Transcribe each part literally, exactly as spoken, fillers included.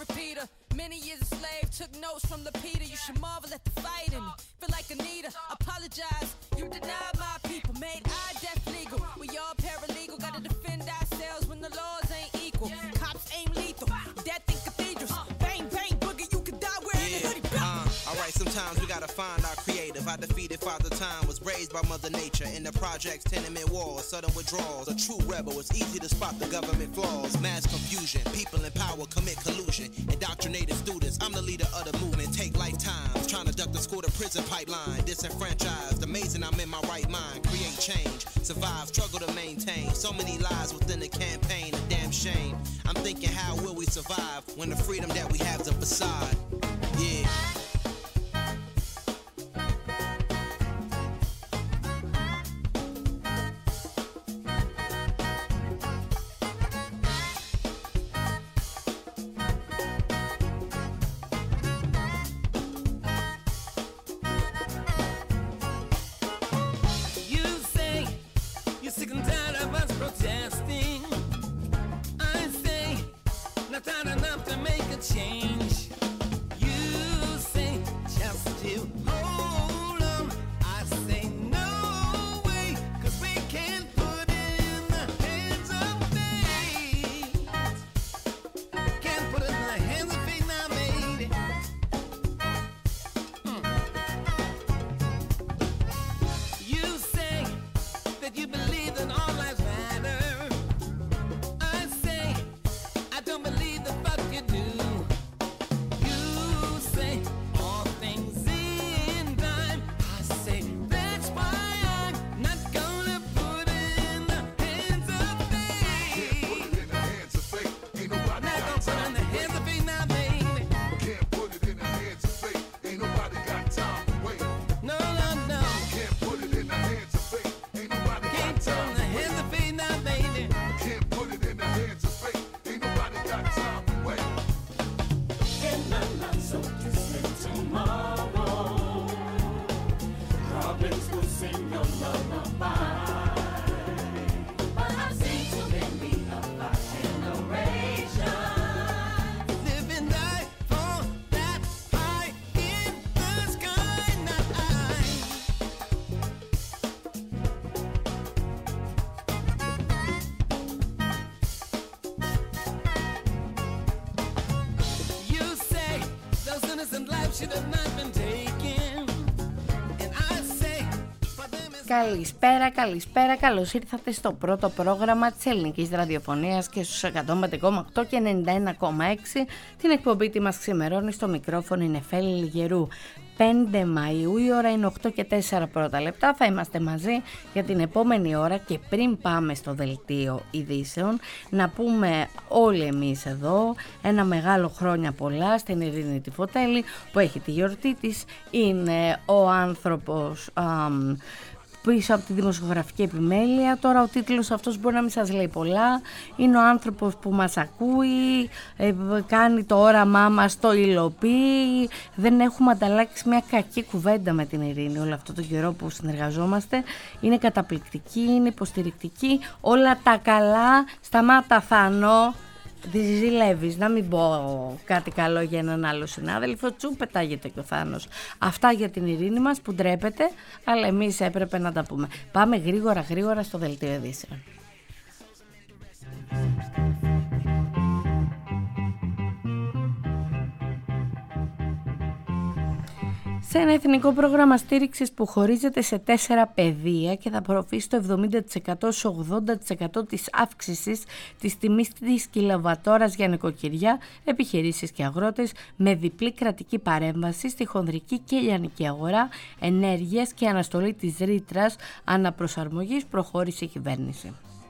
repeater. Many years a slave, took notes from Lapita. You should marvel at the fight in me. Feel like Anita, apologize. You denied my people, made I death legal. We all paralegal, gotta defend ourselves when the laws ain't equal. Cops aim lethal, death in cathedrals. Bang, bang, boogie, you could die wearing yeah. a hoodie belt. Uh, Alright, sometimes we gotta find our creative. I defeated Father Time, was raised by Mother Nature. In the projects, tenement walls, sudden withdrawals. A true rebel, it's easy to spot the government flaws. Mass confusion, people in power commit collusion. Indoctrinated students, I'm the leader of the movement. Take lifetimes, trying to duck the school to prison pipeline. Disenfranchised, amazing I'm in my right mind. Create change, survive, struggle to maintain. So many lies within the campaign, a damn shame. I'm thinking, how will we survive when the freedom that we have is a facade? Yeah. Καλησπέρα, καλησπέρα, καλώς ήρθατε στο πρώτο πρόγραμμα της ελληνικής ραδιοφωνίας και στους εκατόν πέντε κόμμα οκτώ και ενενήντα ένα κόμμα έξι. Την εκπομπή τι μας ξημερώνει, στο μικρόφωνο είναι Φέλη Λιγερού. πέντε Μαΐου, η ώρα είναι οκτώ και τέσσερα πρώτα λεπτά. Θα είμαστε μαζί για την επόμενη ώρα και πριν πάμε στο δελτίο ειδήσεων να πούμε όλοι εμείς εδώ ένα μεγάλο χρόνια πολλά στην Ειρήνη τη Φωτέλη που έχει τη γιορτή της. Είναι ο άνθρωπος αμ, πίσω από τη δημοσιογραφική επιμέλεια. Τώρα ο τίτλος αυτός μπορεί να μην σας λέει πολλά. Είναι ο άνθρωπος που μας ακούει, ε, κάνει το όραμά μας, το υλοποιεί. Δεν έχουμε ανταλλάξει μια κακή κουβέντα με την Ειρήνη όλο αυτό το καιρό που συνεργαζόμαστε. Είναι καταπληκτική, είναι υποστηρικτική. Όλα τα καλά. Σταμάτα Θάνο. Τη ζηλεύεις, να μην πω κάτι καλό για έναν άλλο συνάδελφο. Τσου πετάγεται και ο Θάνος. Αυτά για την Ειρήνη μας που ντρέπεται, αλλά εμείς έπρεπε να τα πούμε. Πάμε γρήγορα γρήγορα στο δελτίο ειδήσεων. Σε ένα εθνικό πρόγραμμα στήριξης που χωρίζεται σε τέσσερα πεδία και θα προωθήσει το εβδομήντα τοις εκατό έως ογδόντα τοις εκατό της αύξησης της τιμής της κιλοβατόρας για νοικοκυριά, επιχειρήσεις και αγρότες, με διπλή κρατική παρέμβαση στη χονδρική και λιανική αγορά ενέργειας και αναστολή της ρήτρας αναπροσαρμογής, προχώρησε η κυβέρνηση.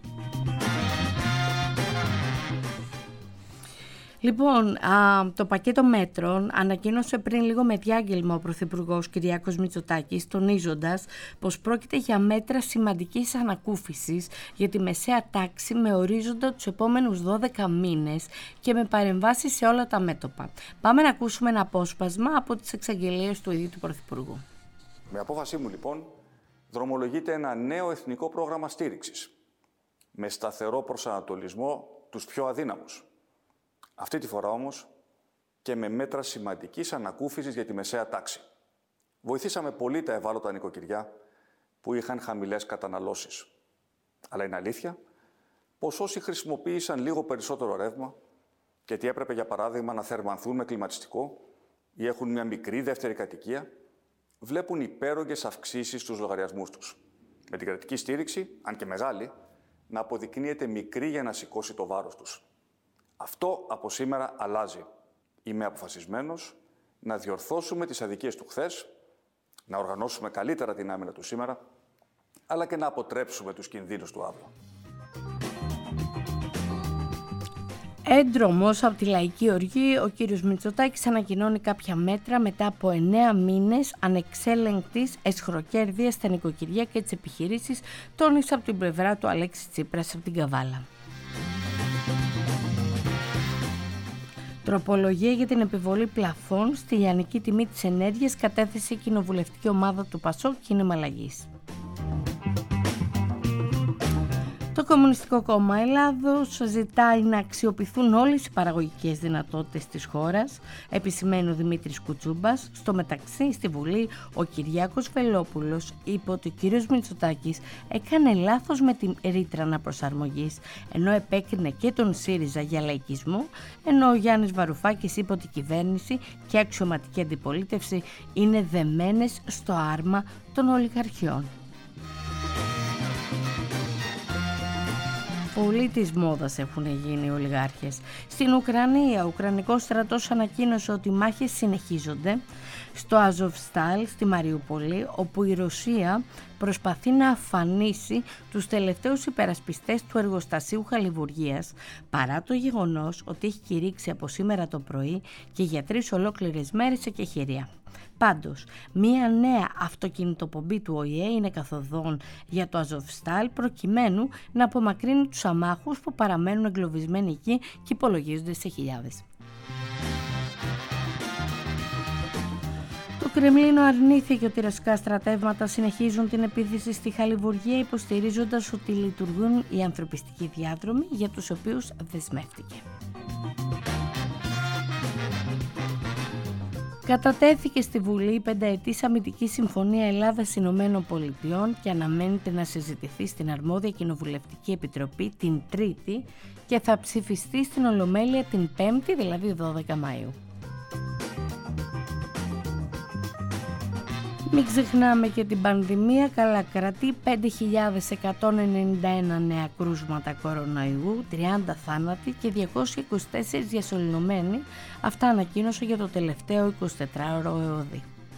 Λοιπόν, α, το πακέτο μέτρων ανακοίνωσε πριν λίγο με διάγγελμα ο Πρωθυπουργός Κυριάκος Μητσοτάκης, τονίζοντας πως πρόκειται για μέτρα σημαντικής ανακούφισης για τη μεσαία τάξη με ορίζοντα τους επόμενους δώδεκα μήνες και με παρεμβάσεις σε όλα τα μέτωπα. Πάμε να ακούσουμε ένα απόσπασμα από τις εξαγγελίες του ίδιου του Πρωθυπουργού. Με απόφασή μου, λοιπόν, δρομολογείται ένα νέο εθνικό πρόγραμμα στήριξης με σταθερό προσανατολισμό τους πιο αδύναμους. Αυτή τη φορά όμως και με μέτρα σημαντικής ανακούφισης για τη μεσαία τάξη. Βοηθήσαμε πολύ τα ευάλωτα νοικοκυριά που είχαν χαμηλές καταναλώσεις. Αλλά είναι αλήθεια πως όσοι χρησιμοποίησαν λίγο περισσότερο ρεύμα και τι έπρεπε για παράδειγμα να θερμανθούν με κλιματιστικό ή έχουν μια μικρή δεύτερη κατοικία, βλέπουν υπέρογγες αυξήσεις στους λογαριασμούς τους. Με την κρατική στήριξη, αν και μεγάλη, να αποδεικνύεται μικρή για να σηκώσει το βάρος τους. Αυτό από σήμερα αλλάζει. Είμαι αποφασισμένος να διορθώσουμε τις αδικίες του χθες, να οργανώσουμε καλύτερα την άμυνα του σήμερα, αλλά και να αποτρέψουμε τους κινδύνους του αύριο. Έντρομος από τη Λαϊκή Οργή, ο κύριος Μητσοτάκης ανακοινώνει κάποια μέτρα μετά από εννέα μήνες ανεξέλεγκτης εσχροκέρδειας στα νοικοκυριά και τις επιχειρήσεις, τόνισε από την πλευρά του Αλέξη Τσίπρας από την Καβάλα. Τροπολογία για την επιβολή πλαφών στη λιανική τιμή της ενέργειας κατέθεσε η κοινοβουλευτική ομάδα του ΠΑΣΟΚ Κίνημα Αλλαγής. Το Κομμουνιστικό Κόμμα Ελλάδος ζητάει να αξιοποιηθούν όλες οι παραγωγικές δυνατότητες της χώρας, επισημαίνει ο Δημήτρης Κουτσούμπας. Στο μεταξύ, στη Βουλή, ο Κυριάκος Βελόπουλος είπε ότι ο κύριος Μητσοτάκης έκανε λάθος με την ρήτρα αναπροσαρμογής, ενώ επέκρινε και τον ΣΥΡΙΖΑ για λαϊκισμό, ενώ ο Γιάννης Βαρουφάκης είπε ότι η κυβέρνηση και η αξιωματική αντιπολίτευση είναι δεμένες στο άρμα των ολιγαρχιών. Πολύ της μόδας έχουν γίνει οι ολιγάρχες. Στην Ουκρανία, ο Ουκρανικός στρατός ανακοίνωσε ότι οι μάχες συνεχίζονται στο Αζοβστάλ, στη Μαριούπολη, όπου η Ρωσία προσπαθεί να αφανίσει τους τελευταίους υπερασπιστές του εργοστασίου χαλιβουργίας, παρά το γεγονός ότι έχει κηρύξει από σήμερα το πρωί και για τρεις ολόκληρες μέρες εκεχηρία. Πάντως, μία νέα αυτοκινητοπομπή του Ο Η Ε είναι καθοδόν για το Αζοβστάλ προκειμένου να απομακρύνει τους αμάχους που παραμένουν εγκλωβισμένοι εκεί και υπολογίζονται σε χιλιάδες. Το Κρεμλίνο αρνήθηκε ότι οι ρωσικά στρατεύματα συνεχίζουν την επίθεση στη Χαλιβουργία, υποστηρίζοντας ότι λειτουργούν οι ανθρωπιστικοί διάδρομοι για τους οποίους δεσμεύτηκε. Κατατέθηκε στη Βουλή η πενταετής αμυντική συμφωνία Ελλάδας-Ηνωμένων Πολιτειών και αναμένεται να συζητηθεί στην αρμόδια κοινοβουλευτική επιτροπή την Τρίτη και θα ψηφιστεί στην Ολομέλεια την Πέμπτη, δηλαδή δώδεκα Μαΐου. Μην ξεχνάμε και την πανδημία, καλά κρατεί πέντε χιλιάδες εκατόν ενενήντα ένα νέα κρούσματα κοροναϊού, τριάντα θάνατοι και διακόσιοι είκοσι τέσσερις διασωληνωμένοι. Αυτά ανακοίνωσε για το τελευταίο εικοσιτετράωρο ΕΟΔΗ.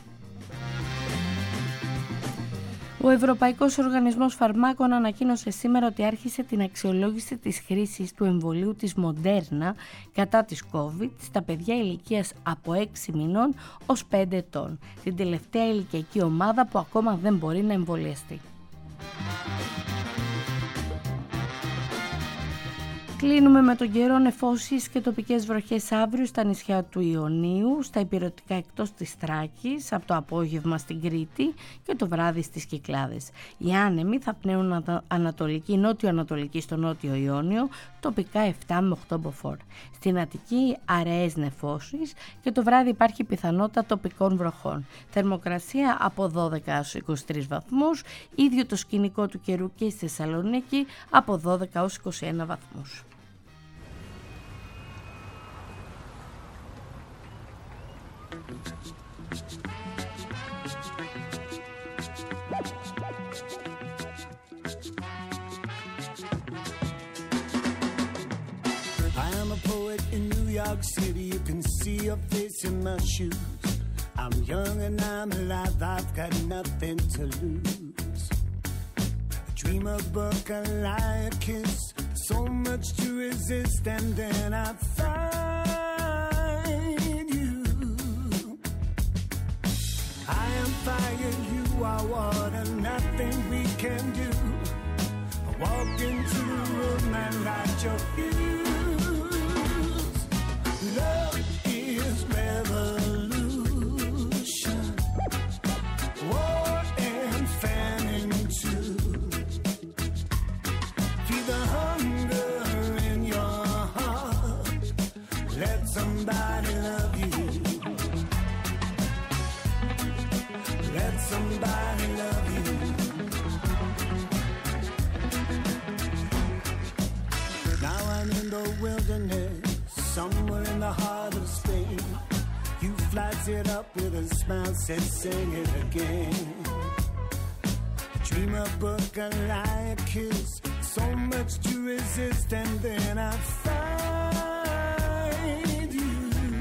Ο Ευρωπαϊκός Οργανισμός Φαρμάκων ανακοίνωσε σήμερα ότι άρχισε την αξιολόγηση της χρήσης του εμβολίου της Moderna κατά της COVID στα παιδιά ηλικίας από έξι μηνών ως πέντε ετών, την τελευταία ηλικιακή ομάδα που ακόμα δεν μπορεί να εμβολιαστεί. Κλείνουμε με τον καιρό. Νεφώσεις και τοπικές βροχές αύριο στα νησιά του Ιωνίου, στα ηπειρωτικά εκτός της Θράκης, από το απόγευμα στην Κρήτη και το βράδυ στις Κυκλάδες. Οι άνεμοι θα πνέουν ανατολική, νότιο-ανατολική στο νότιο Ιόνιο, τοπικά επτά με οκτώ μποφόρ. Στην Αττική αραιές νεφώσεις και το βράδυ υπάρχει πιθανότητα τοπικών βροχών. Θερμοκρασία από δώδεκα έως είκοσι τρεις βαθμούς, ίδιο το σκηνικό του καιρού και στη Θεσσαλονίκη από δώδεκα έως είκοσι ένα βαθμούς. I am a poet in New York City. You can see your face in my shoes. I'm young and I'm alive. I've got nothing to lose. I dream a book, a lie, a kiss. So much to resist, and then I find you. I am fire, you are water. Nothing we can do. I walk into the room and light your fuse. Love is revolution. War and famine too. Feel the hunger in your heart. Let somebody love you. let somebody love you. Now I'm in the wilderness, somewhere in the heart of Spain. You flights it up with a smile, said sing it again. Dream a book, a lie, a kiss, so much to resist, and then I find you.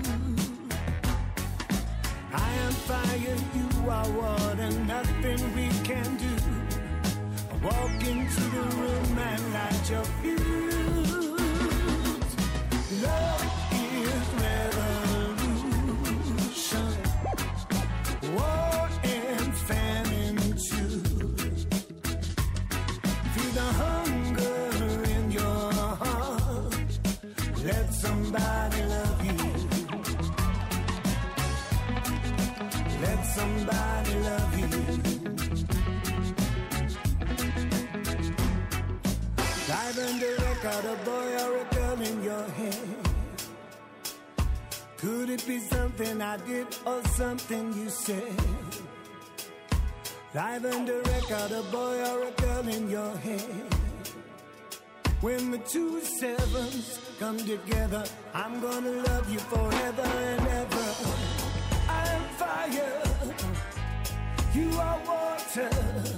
I am fire, you are water, nothing we can do. I walk into the room and light your fuse. Love is revolution, war and famine too. Feel the hunger in your heart, let somebody love you. Let somebody love you. Live and direct, got a boy or a girl in your head. Could it be something I did or something you said? Live and direct, got a boy or a girl in your head. When the two sevens come together, I'm gonna love you forever and ever. I'm fire, you are water,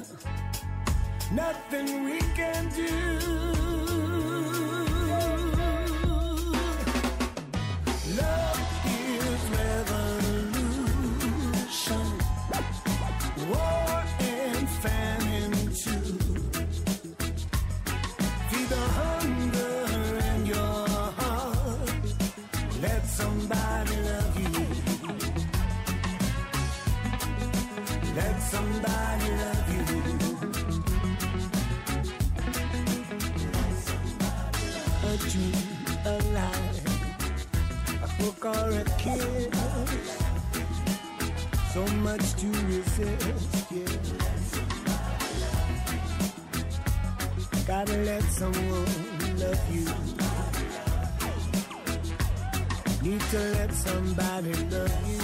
nothing we can do. Love is revolution, war and famine too. Feed the hunger in your heart, let somebody love you. Let somebody love you. A dream, a lie, a book or a kiss, so much to resist, yeah. Gotta let someone love you. Need to let somebody love you.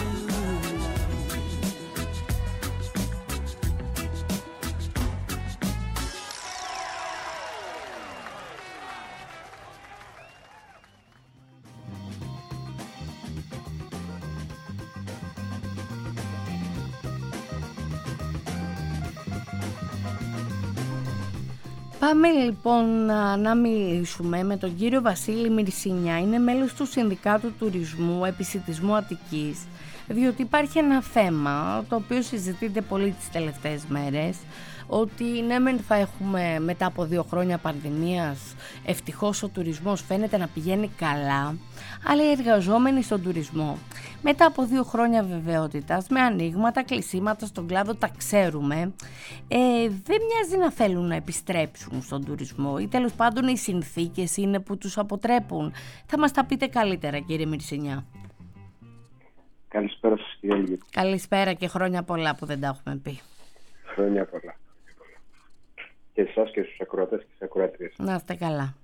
Πάμε λοιπόν να, να μιλήσουμε με τον κύριο Βασίλη Μυρσινιά. Είναι μέλος του Συνδικάτου Τουρισμού Επισιτισμού Αττικής, διότι υπάρχει ένα θέμα το οποίο συζητείται πολύ τις τελευταίες μέρες, ότι ναι μεν θα έχουμε μετά από δύο χρόνια πανδημίας, ευτυχώς ο τουρισμός φαίνεται να πηγαίνει καλά, αλλά οι εργαζόμενοι στον τουρισμό μετά από δύο χρόνια βεβαιότητας, με ανοίγματα, κλεισίματα στον κλάδο, τα ξέρουμε, ε, δεν μοιάζει να θέλουν να επιστρέψουν στον τουρισμό, ή τέλος πάντων οι συνθήκες είναι που τους αποτρέπουν. Θα μας τα πείτε καλύτερα, κύριε Μυρσινιά. Καλησπέρα σας, κύριε Λιγή. Καλησπέρα και χρόνια πολλά που δεν τα έχουμε πει. Χρόνια πολλά. Και εσάς και στους ακροατές και στις ακροατρίες. Να είστε καλά.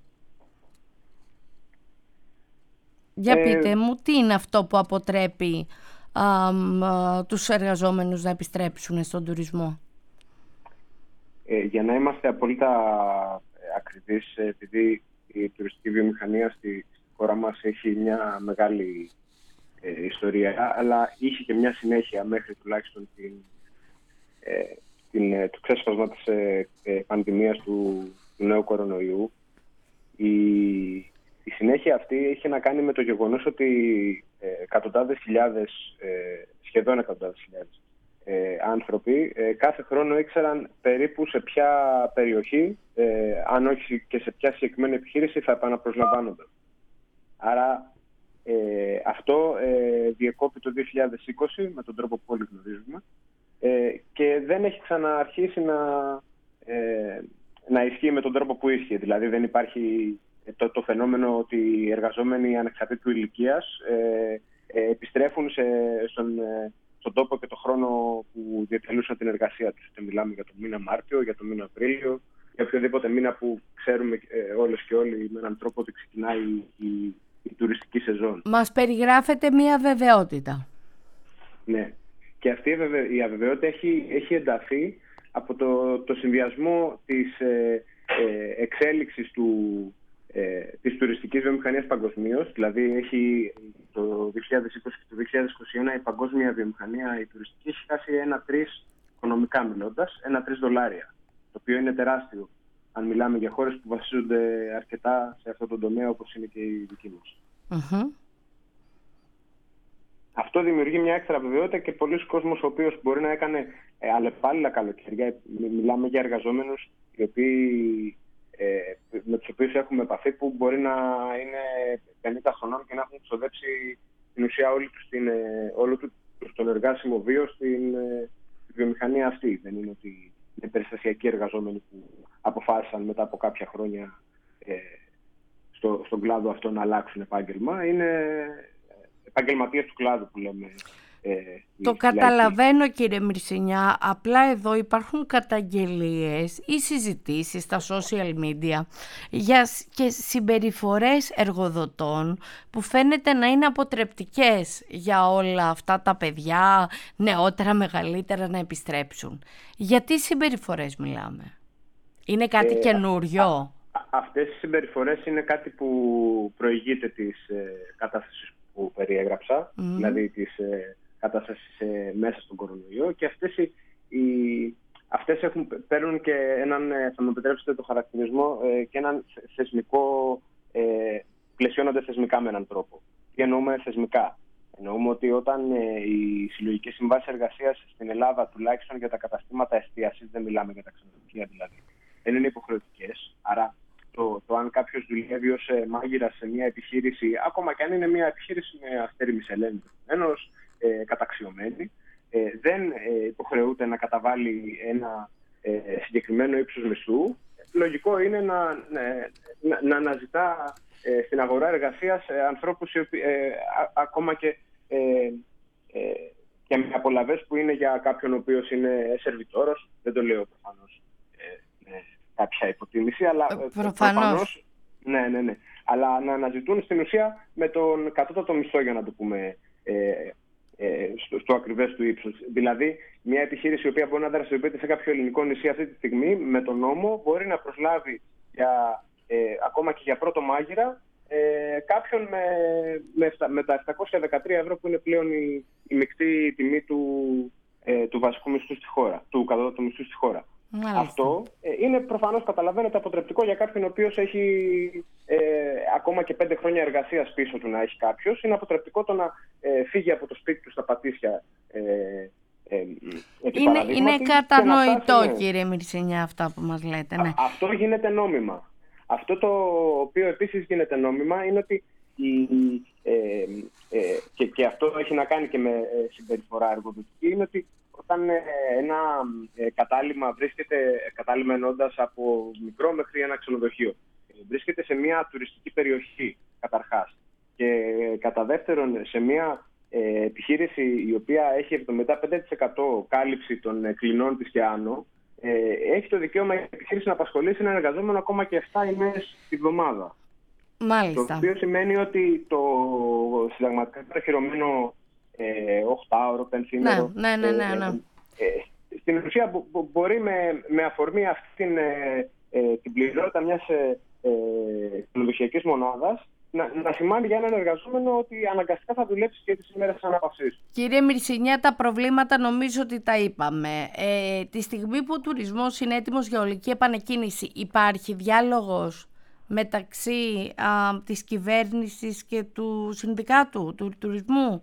Για ε... πείτε μου, τι είναι αυτό που αποτρέπει α, α, τους εργαζόμενους να επιστρέψουν στον τουρισμό? Ε, για να είμαστε απόλυτα ακριβείς, επειδή η τουριστική βιομηχανία στη, στη χώρα μας έχει μια μεγάλη ε, ιστορία, αλλά είχε και μια συνέχεια μέχρι τουλάχιστον την, ε, την, το ξέσπασμα της ε, ε, πανδημίας του, του νέου κορονοϊού. Η, η συνέχεια αυτή είχε να κάνει με το γεγονός ότι ε, εκατοντάδες χιλιάδες, ε, σχεδόν εκατοντάδες χιλιάδες ε, άνθρωποι ε, κάθε χρόνο ήξεραν περίπου σε ποια περιοχή, ε, αν όχι και σε ποια συγκεκριμένη επιχείρηση, θα επαναπροσλαμβάνονταν. Άρα ε, αυτό ε, διεκόπη το δύο χιλιάδες είκοσι με τον τρόπο που όλοι γνωρίζουμε ε, και δεν έχει ξαναρχίσει να, ε, να ισχύει με τον τρόπο που ίσχυε. Δηλαδή δεν υπάρχει το, το φαινόμενο ότι οι εργαζόμενοι ανεξαρτήτου ηλικίας ε, ε, επιστρέφουν σε, στον, ε, στον τόπο και τον χρόνο που διατελούσαν την εργασία τους. Είτε μιλάμε για τον μήνα Μάρτιο, για τον μήνα Απρίλιο, για οποιοδήποτε μήνα που ξέρουμε ε, όλες και όλοι με έναν τρόπο ότι ξεκινάει η, η, η τουριστική σεζόν. Μας περιγράφεται μία βεβαιότητα. Ναι. Και αυτή η αβεβαιότητα έχει, έχει ενταθεί από το, το συνδυασμό της ε, ε, εξέλιξης του, ε, της τουριστικής βιομηχανίας παγκοσμίως. Δηλαδή έχει το δύο χιλιάδες είκοσι και το δύο χιλιάδες είκοσι ένα η παγκόσμια βιομηχανία, η τουριστική, έχει φτάσει ένα τρεις οικονομικά μιλώντας, ένα τρεις δολάρια, το οποίο είναι τεράστιο αν μιλάμε για χώρες που βασίζονται αρκετά σε αυτό το τομέα όπως είναι και η δική μας. Mm-hmm. Αυτό δημιουργεί μια έξτρα βεβαιότητα και πολλοί κόσμος ο οποίος μπορεί να έκανε ε, αλλεπάλληλα καλοκαιριά. Μιλάμε για εργαζόμενους οι οποίοι, ε, με τους οποίους έχουμε επαφή, που μπορεί να είναι πενήντα χρονών και να έχουν ξοδέψει στην ουσία όλη τους την, ε, όλο του τον εργάσιμο βίο στην ε, βιομηχανία αυτή. Δεν είναι ότι είναι περιστασιακοί εργαζόμενοι που αποφάσισαν μετά από κάποια χρόνια ε, στο, στον κλάδο αυτό να αλλάξουν επάγγελμα. Είναι επαγγελματίες του κλάδου που λέμε. Ε, το καταλαβαίνω λαϊκή. Κύριε Μυρσινιά, απλά εδώ υπάρχουν καταγγελίες ή συζητήσεις στα social media για και συμπεριφορές εργοδοτών που φαίνεται να είναι αποτρεπτικές για όλα αυτά τα παιδιά, νεότερα, μεγαλύτερα, να επιστρέψουν. Γιατί συμπεριφορές μιλάμε? Είναι κάτι ε, καινούριο? Α, α, αυτές οι συμπεριφορές είναι κάτι που προηγείται της ε, κατάστασης που περιέγραψα, mm. δηλαδή της ε, κατάστασης ε, μέσα στον κορονοϊό, και αυτές, οι, οι, αυτές έχουν, παίρνουν και έναν, θα μου επιτρέψετε το χαρακτηρισμό, ε, και έναν θεσμικό, ε, πλαισιώνονται θεσμικά με έναν τρόπο. Τι εννοούμε θεσμικά? Εννοούμε ότι όταν ε, οι συλλογικές συμβάσεις εργασίας στην Ελλάδα, τουλάχιστον για τα καταστήματα εστίασης, δεν μιλάμε για τα ξενοδοχεία δηλαδή, δεν είναι υποχρεωτικές, άρα Το, το αν κάποιος δουλεύει ως ε, μάγειρας σε μια επιχείρηση, ακόμα και αν είναι μια επιχείρηση με αστέρι Μισελέν, ενός ε, καταξιωμένη, ε, δεν ε, υποχρεούται να καταβάλει ένα ε, συγκεκριμένο ύψος μισθού. Λογικό είναι να, ε, να, να αναζητά ε, στην αγορά εργασίας ε, ανθρώπους ε, ε, α, ακόμα και, ε, ε, και με απολαβές που είναι για κάποιον ο οποίος είναι σερβιτόρος. Δεν το λέω προφανώς κάποια υποτίμηση, αλλά προφανώς. προφανώς, ναι, ναι, ναι. Αλλά να αναζητούν στην ουσία με τον κατώτατο μισθό, για να το πούμε ε, ε, στο, στο ακριβές του ύψος. Δηλαδή, μια επιχείρηση η οποία μπορεί να δραστηριοποιείται σε κάποιο ελληνικό νησί αυτή τη στιγμή, με τον νόμο μπορεί να προσλάβει για, ε, ακόμα και για πρώτο μάγειρα ε, κάποιον με, με, με τα επτακόσια δεκατρία ευρώ που είναι πλέον η, η μεικτή τιμή του, ε, του βασικού μισθού στη χώρα, του κατώτατου μισθού στη χώρα. Μάλιστα. Αυτό ε, είναι προφανώς, καταλαβαίνετε, αποτρεπτικό για κάποιον ο οποίος έχει ε, ακόμα και πέντε χρόνια εργασίας πίσω του να έχει κάποιος. Είναι αποτρεπτικό το να ε, φύγει από το σπίτι του στα Πατήσια. Ε, ε, είναι είναι κατανοητό, ναι, κύριε Μυρσινιά, αυτά που μας λέτε. Ναι. Α, αυτό γίνεται νόμιμα. Αυτό το οποίο επίσης γίνεται νόμιμα είναι ότι η, ε, ε, και, και αυτό έχει να κάνει και με ε, συμπεριφορά εργοδοτική, είναι ότι όταν ε, ένα ε, κατάλημα βρίσκεται, κατάλημα εννοώντας από μικρό μέχρι ένα ξενοδοχείο, ε, βρίσκεται σε μια τουριστική περιοχή καταρχάς, και ε, κατά δεύτερον σε μια ε, επιχείρηση η οποία έχει εβδομήντα πέντε τοις εκατό κάλυψη των ε, κλινών της και άνω, ε, έχει το δικαίωμα η επιχείρηση να απασχολήσει έναν εργαζόμενο ακόμα και επτά ημέρες τη βδομάδα. Μάλιστα. Το οποίο σημαίνει ότι το συνταγματικά παραχυρωμένο ε, οχτάωρο, πενθήμερο, ναι, ναι, ναι, ναι, ναι. Ε, ε, στην ουσία μπο, μπο, μπορεί με, με αφορμή αυτή την, ε, ε, την πληρότητα μιας ξενοδοχειακής ε, μονάδας να, να σημάνει για έναν εργαζόμενο ότι αναγκαστικά θα δουλέψει και τις ημέρες της ανάπαυσής. Κύριε Μυρσινιά, τα προβλήματα νομίζω ότι τα είπαμε. Ε, τη στιγμή που ο τουρισμός είναι έτοιμος για ολική επανεκκίνηση, υπάρχει διάλογος μεταξύ α, της κυβέρνησης και του συνδικάτου του τουρισμού?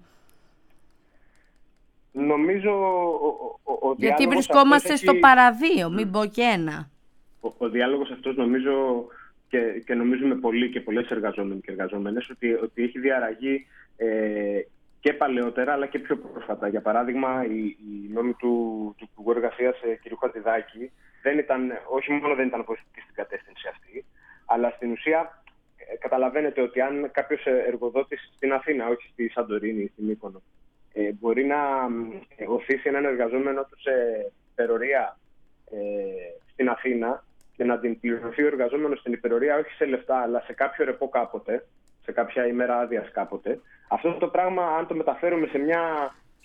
Νομίζω ο, ο, ο γιατί βρισκόμαστε έχει... στο παραδείο, μην πω και ένα. Ο, ο διάλογος αυτός νομίζω και, και νομίζουμε πολλοί και πολλές εργαζόμενοι και εργαζόμενες ότι, ότι έχει διαραγεί ε, και παλαιότερα αλλά και πιο πρόσφατα. Για παράδειγμα, οι, οι νόμοι του, του Υπουργού Εργασίας ε, κ. Χατζηδάκη δεν ήταν, όχι μόνο δεν ήταν βοηθητικοί στην κατεύθυνση αυτή, αλλά στην ουσία ε, καταλαβαίνετε ότι αν κάποιος εργοδότης στην Αθήνα, όχι στη Σαντορίνη ή στη Μύκονο, ε, μπορεί να ε, οθήσει έναν εργαζόμενο του σε υπερορία ε, στην Αθήνα και να την πληρωθεί ο εργαζόμενος στην υπερορία όχι σε λεφτά αλλά σε κάποιο ρεπό κάποτε, σε κάποια ημέρα άδειας κάποτε, αυτό το πράγμα αν το μεταφέρουμε σε μια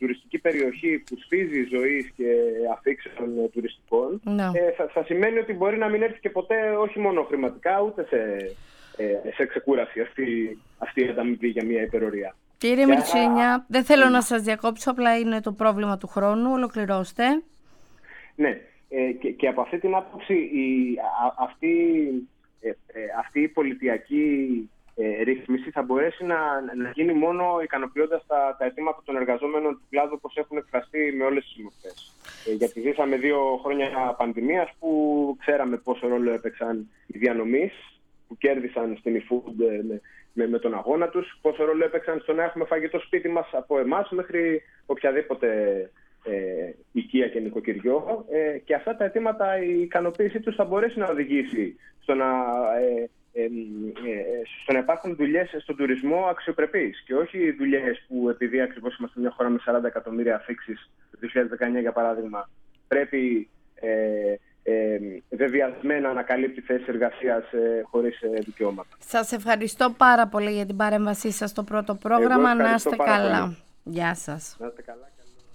τουριστική περιοχή που σφίζει ζωής και αφήξεων τουριστικών, ναι. ε, θα, θα σημαίνει ότι μπορεί να μην έρθει και ποτέ, όχι μόνο χρηματικά, ούτε σε, ε, σε ξεκούραση αυτή, αυτή η ανταμοιβή για μια υπερορία. Κύριε Μυρτσίνια, δεν θέλω να σας διακόψω, απλά είναι το πρόβλημα του χρόνου. Ολοκληρώστε. Ναι, ε, και, και από αυτή την άποψη η, α, αυτή, ε, ε, αυτή η πολιτιακή ε, ρύθμιση θα μπορέσει να, να γίνει μόνο ικανοποιώντας τα, τα αιτήματα των εργαζόμενων του κλάδου, όπως έχουν εκφραστεί με όλες τις μορφές. Ε, γιατί ζήσαμε δύο χρόνια πανδημίας που ξέραμε πόσο ρόλο έπαιξαν οι διανομείς που κέρδισαν στην eFood με, με, με τον αγώνα τους, πόσο ρόλο έπαιξαν στο να έχουμε φαγητό σπίτι μας από εμάς μέχρι οποιαδήποτε ε, οικία και νοικοκυριό. Ε, και αυτά τα αιτήματα, η ικανοποίησή τους θα μπορέσει να οδηγήσει στο να, ε, ε, ε, στο να υπάρχουν δουλειές στον τουρισμό αξιοπρεπείς και όχι δουλειές που, επειδή ακριβώς είμαστε μια χώρα με σαράντα εκατομμύρια αφήξεις το δύο χιλιάδες δεκαεννιά για παράδειγμα, πρέπει ε, Ε, βεβαιασμένα να καλύπτει θέσεις εργασίας ε, χωρίς ε, δικαιώματα. Σας ευχαριστώ πάρα πολύ για την παρέμβασή σας στο πρώτο πρόγραμμα. Να είστε καλά. Πολύ. Γεια σας. Να είστε καλά.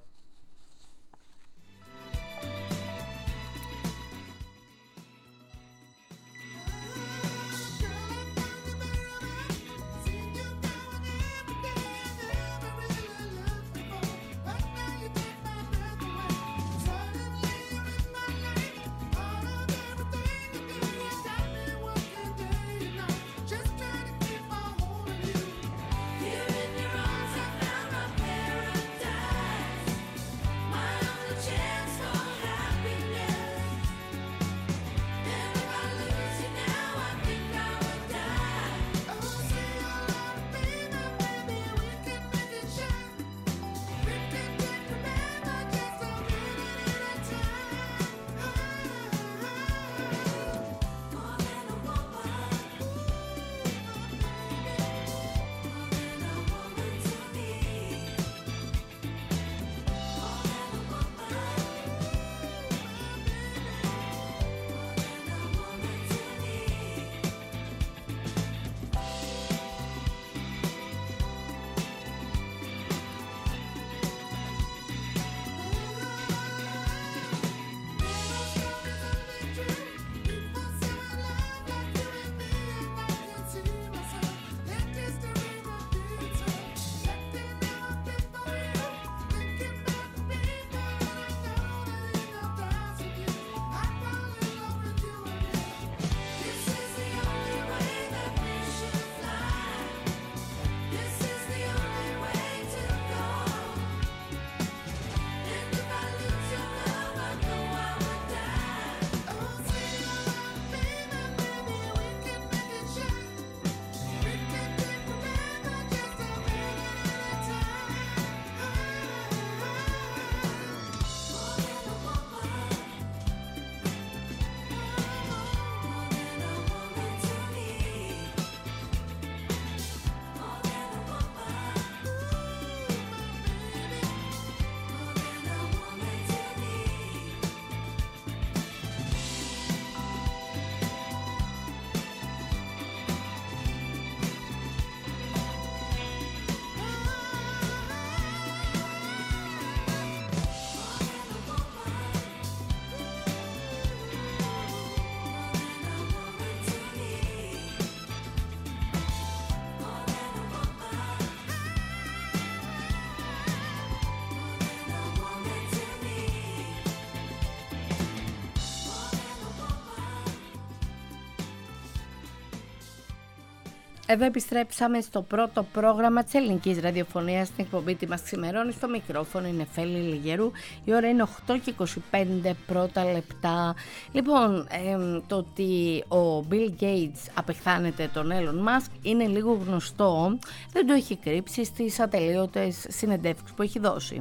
Εδώ επιστρέψαμε στο πρώτο πρόγραμμα της ελληνικής ραδιοφωνίας, στην εκπομπή «Τι μας ξημερώνει». Στο μικρόφωνο είναι Νεφέλη Λιγερού. Η ώρα είναι οκτώ και είκοσι πέντε πρώτα λεπτά. Λοιπόν, ε, το ότι ο Bill Gates απεχθάνεται τον Elon Musk είναι λίγο γνωστό. Δεν το έχει κρύψει στις ατελείωτες συνεντεύξεις που έχει δώσει.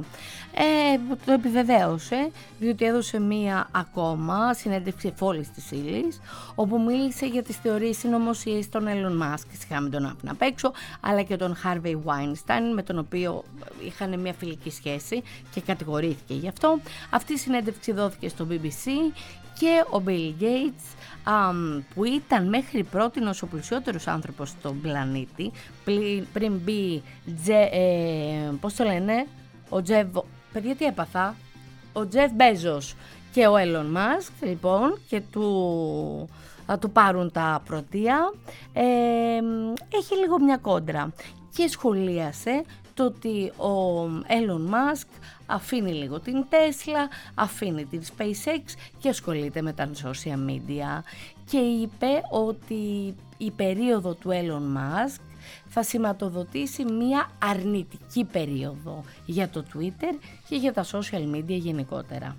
Ε, το επιβεβαίωσε, διότι έδωσε μία ακόμα συνέντευξη εφόλης της ύλης, όπου μίλησε για τις θεωρίες συνωμοσίες των Elon Musk. Με τον Άφνα απ' έξω, αλλά και τον Harvey Weinstein, με τον οποίο είχαν μια φιλική σχέση και κατηγορήθηκε γι' αυτό. Αυτή η συνέντευξη δόθηκε στο μπι μπι σι και ο Bill Gates, α, που ήταν μέχρι πρότινος ο πλουσιότερος άνθρωπος στον πλανήτη, πριν μπει, ε, πώς το λένε, ο Τζεφ, παιδιά τι έπαθα, ο Τζεφ Μπέζος και ο Έλλον Μάσκ, λοιπόν, και του, θα του πάρουν τα πρωτεία, ε, έχει λίγο μια κόντρα και σχολίασε το ότι ο Έλλον Μάσκ αφήνει λίγο την Τέσλα, αφήνει την SpaceX και ασχολείται με τα social media και είπε ότι η περίοδο του Έλλον Μάσκ θα σηματοδοτήσει μια αρνητική περίοδο για το Twitter και για τα social media γενικότερα.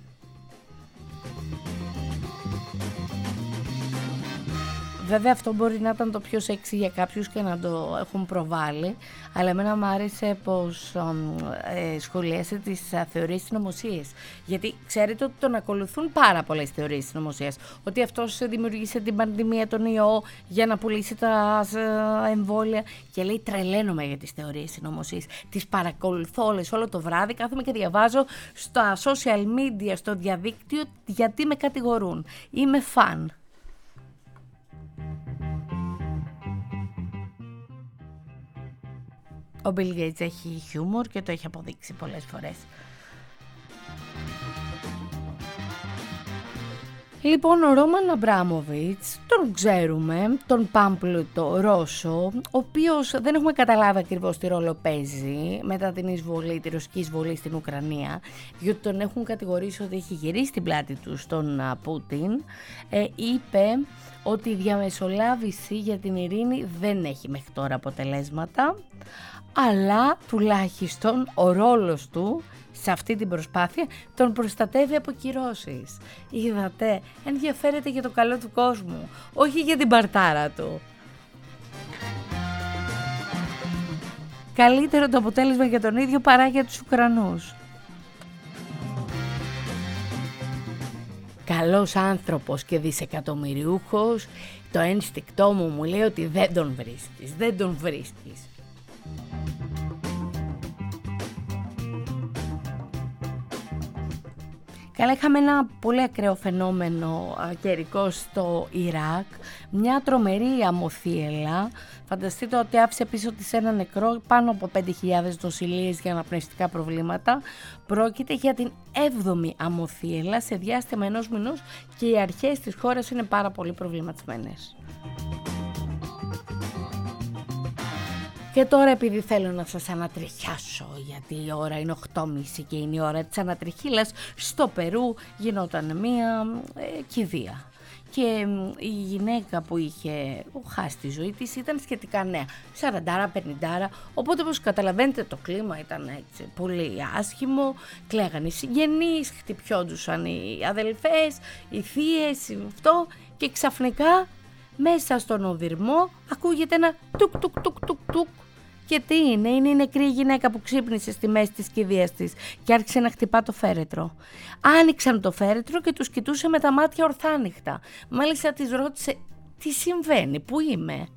Βέβαια αυτό μπορεί να ήταν το πιο σεξι για κάποιους και να το έχουν προβάλει, αλλά εμένα μου άρεσε πως ε, σχολίασε τις α, θεωρίες συνωμοσίες. Γιατί ξέρετε ότι τον ακολουθούν πάρα πολλές θεωρίες συνωμοσίες. Ότι αυτός δημιουργήσε την πανδημία, τον ιό, για να πουλήσει τα ε, εμβόλια. Και λέει τρελαίνομαι για τις θεωρίες συνωμοσίες. Τις παρακολουθώ όλες όλο το βράδυ, κάθομαι και διαβάζω στα social media, στο διαδίκτυο, γιατί με κατηγορούν. Είμαι φαν. Ο Bill Gates έχει χιούμορ και το έχει αποδείξει πολλές φορές. Λοιπόν, ο Ρόμαν Αμπράμοβιτς, τον ξέρουμε, τον πάμπλουτο Ρώσο, ο οποίος δεν έχουμε καταλάβει ακριβώς τι ρόλο παίζει μετά την εισβολή, τη ρωσική εισβολή στην Ουκρανία, διότι τον έχουν κατηγορήσει ότι έχει γυρίσει την πλάτη του στον Πούτιν, ε, είπε ότι η διαμεσολάβηση για την ειρήνη δεν έχει μέχρι τώρα αποτελέσματα, αλλά τουλάχιστον ο ρόλος του σε αυτή την προσπάθεια τον προστατεύει από κυρώσεις. Είδατε, ενδιαφέρεται για το καλό του κόσμου, όχι για την παρτάρα του. Καλύτερο το αποτέλεσμα για τον ίδιο παρά για τους Ουκρανούς. Καλός άνθρωπος και δισεκατομμυριούχος, το ένστικτό μου μου λέει ότι δεν τον βρίσκεις, δεν τον βρίσκεις. Καλά, είχαμε ένα πολύ ακραίο φαινόμενο καιρικό στο Ιράκ, μια τρομερή αμμοθίελα. Φανταστείτε ότι άφησε πίσω της ένα νεκρό, πάνω από πέντε χιλιάδες νοσηλίες για αναπνευστικά προβλήματα. Πρόκειται για την έβδομη αμμοθίελα σε διάστημα ενός μηνός και οι αρχές της χώρας είναι πάρα πολύ προβληματισμένες. Και τώρα, επειδή θέλω να σας ανατριχιάσω, γιατί η ώρα είναι οκτώ και μισή και είναι η ώρα της ανατριχίλας, στο Περού γινόταν μία ε, κηδεία. Και η γυναίκα που είχε χάσει τη ζωή της ήταν σχετικά νέα, σαραντάρα, πενηντάρα, οπότε όπως καταλαβαίνετε το κλίμα ήταν έτσι πολύ άσχημο, κλαίγανε οι συγγενείς, χτυπιόντουσαν οι αδελφές, οι θείες, αυτό, και ξαφνικά μέσα στον οδυρμό ακούγεται ένα τουκ τουκ τουκ τουκ τουκ. Και τι είναι, είναι η νεκρή γυναίκα που ξύπνησε στη μέση της κηδείας της και άρχισε να χτυπά το φέρετρο. Άνοιξαν το φέρετρο και τους κοιτούσε με τα μάτια ορθάνυχτα. Μάλιστα της ρώτησε, τι συμβαίνει, πού είμαι?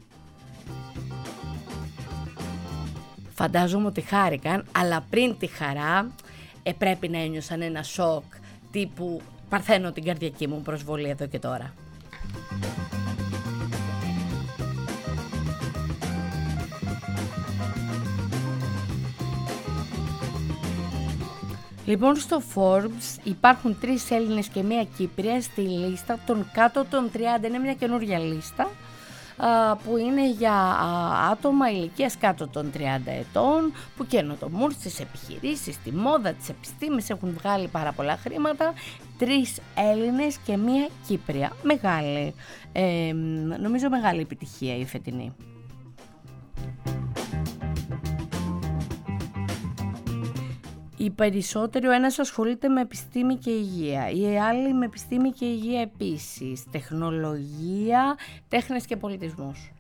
Φαντάζομαι ότι χάρηκαν, αλλά πριν τη χαρά ε, πρέπει να ένιωσαν ένα σοκ τύπου παρθένω την καρδιακή μου προσβολή εδώ και τώρα. Λοιπόν, στο Forbes υπάρχουν τρεις Έλληνες και μία Κύπρια στη λίστα των κάτω των τριάντα. Είναι μια καινούργια λίστα που είναι για άτομα ηλικίας κάτω των τριάντα ετών που καινοτομούν στις επιχειρήσεις, στη μόδα, τις επιστήμες, έχουν βγάλει πάρα πολλά χρήματα. Τρεις Έλληνες και μία Κύπρια. Μεγάλη, ε, νομίζω μεγάλη επιτυχία η φετινή. Οι περισσότεροι, ο ένας ασχολείται με επιστήμη και υγεία, οι άλλοι με επιστήμη και υγεία επίσης, τεχνολογία, τέχνες και πολιτισμός.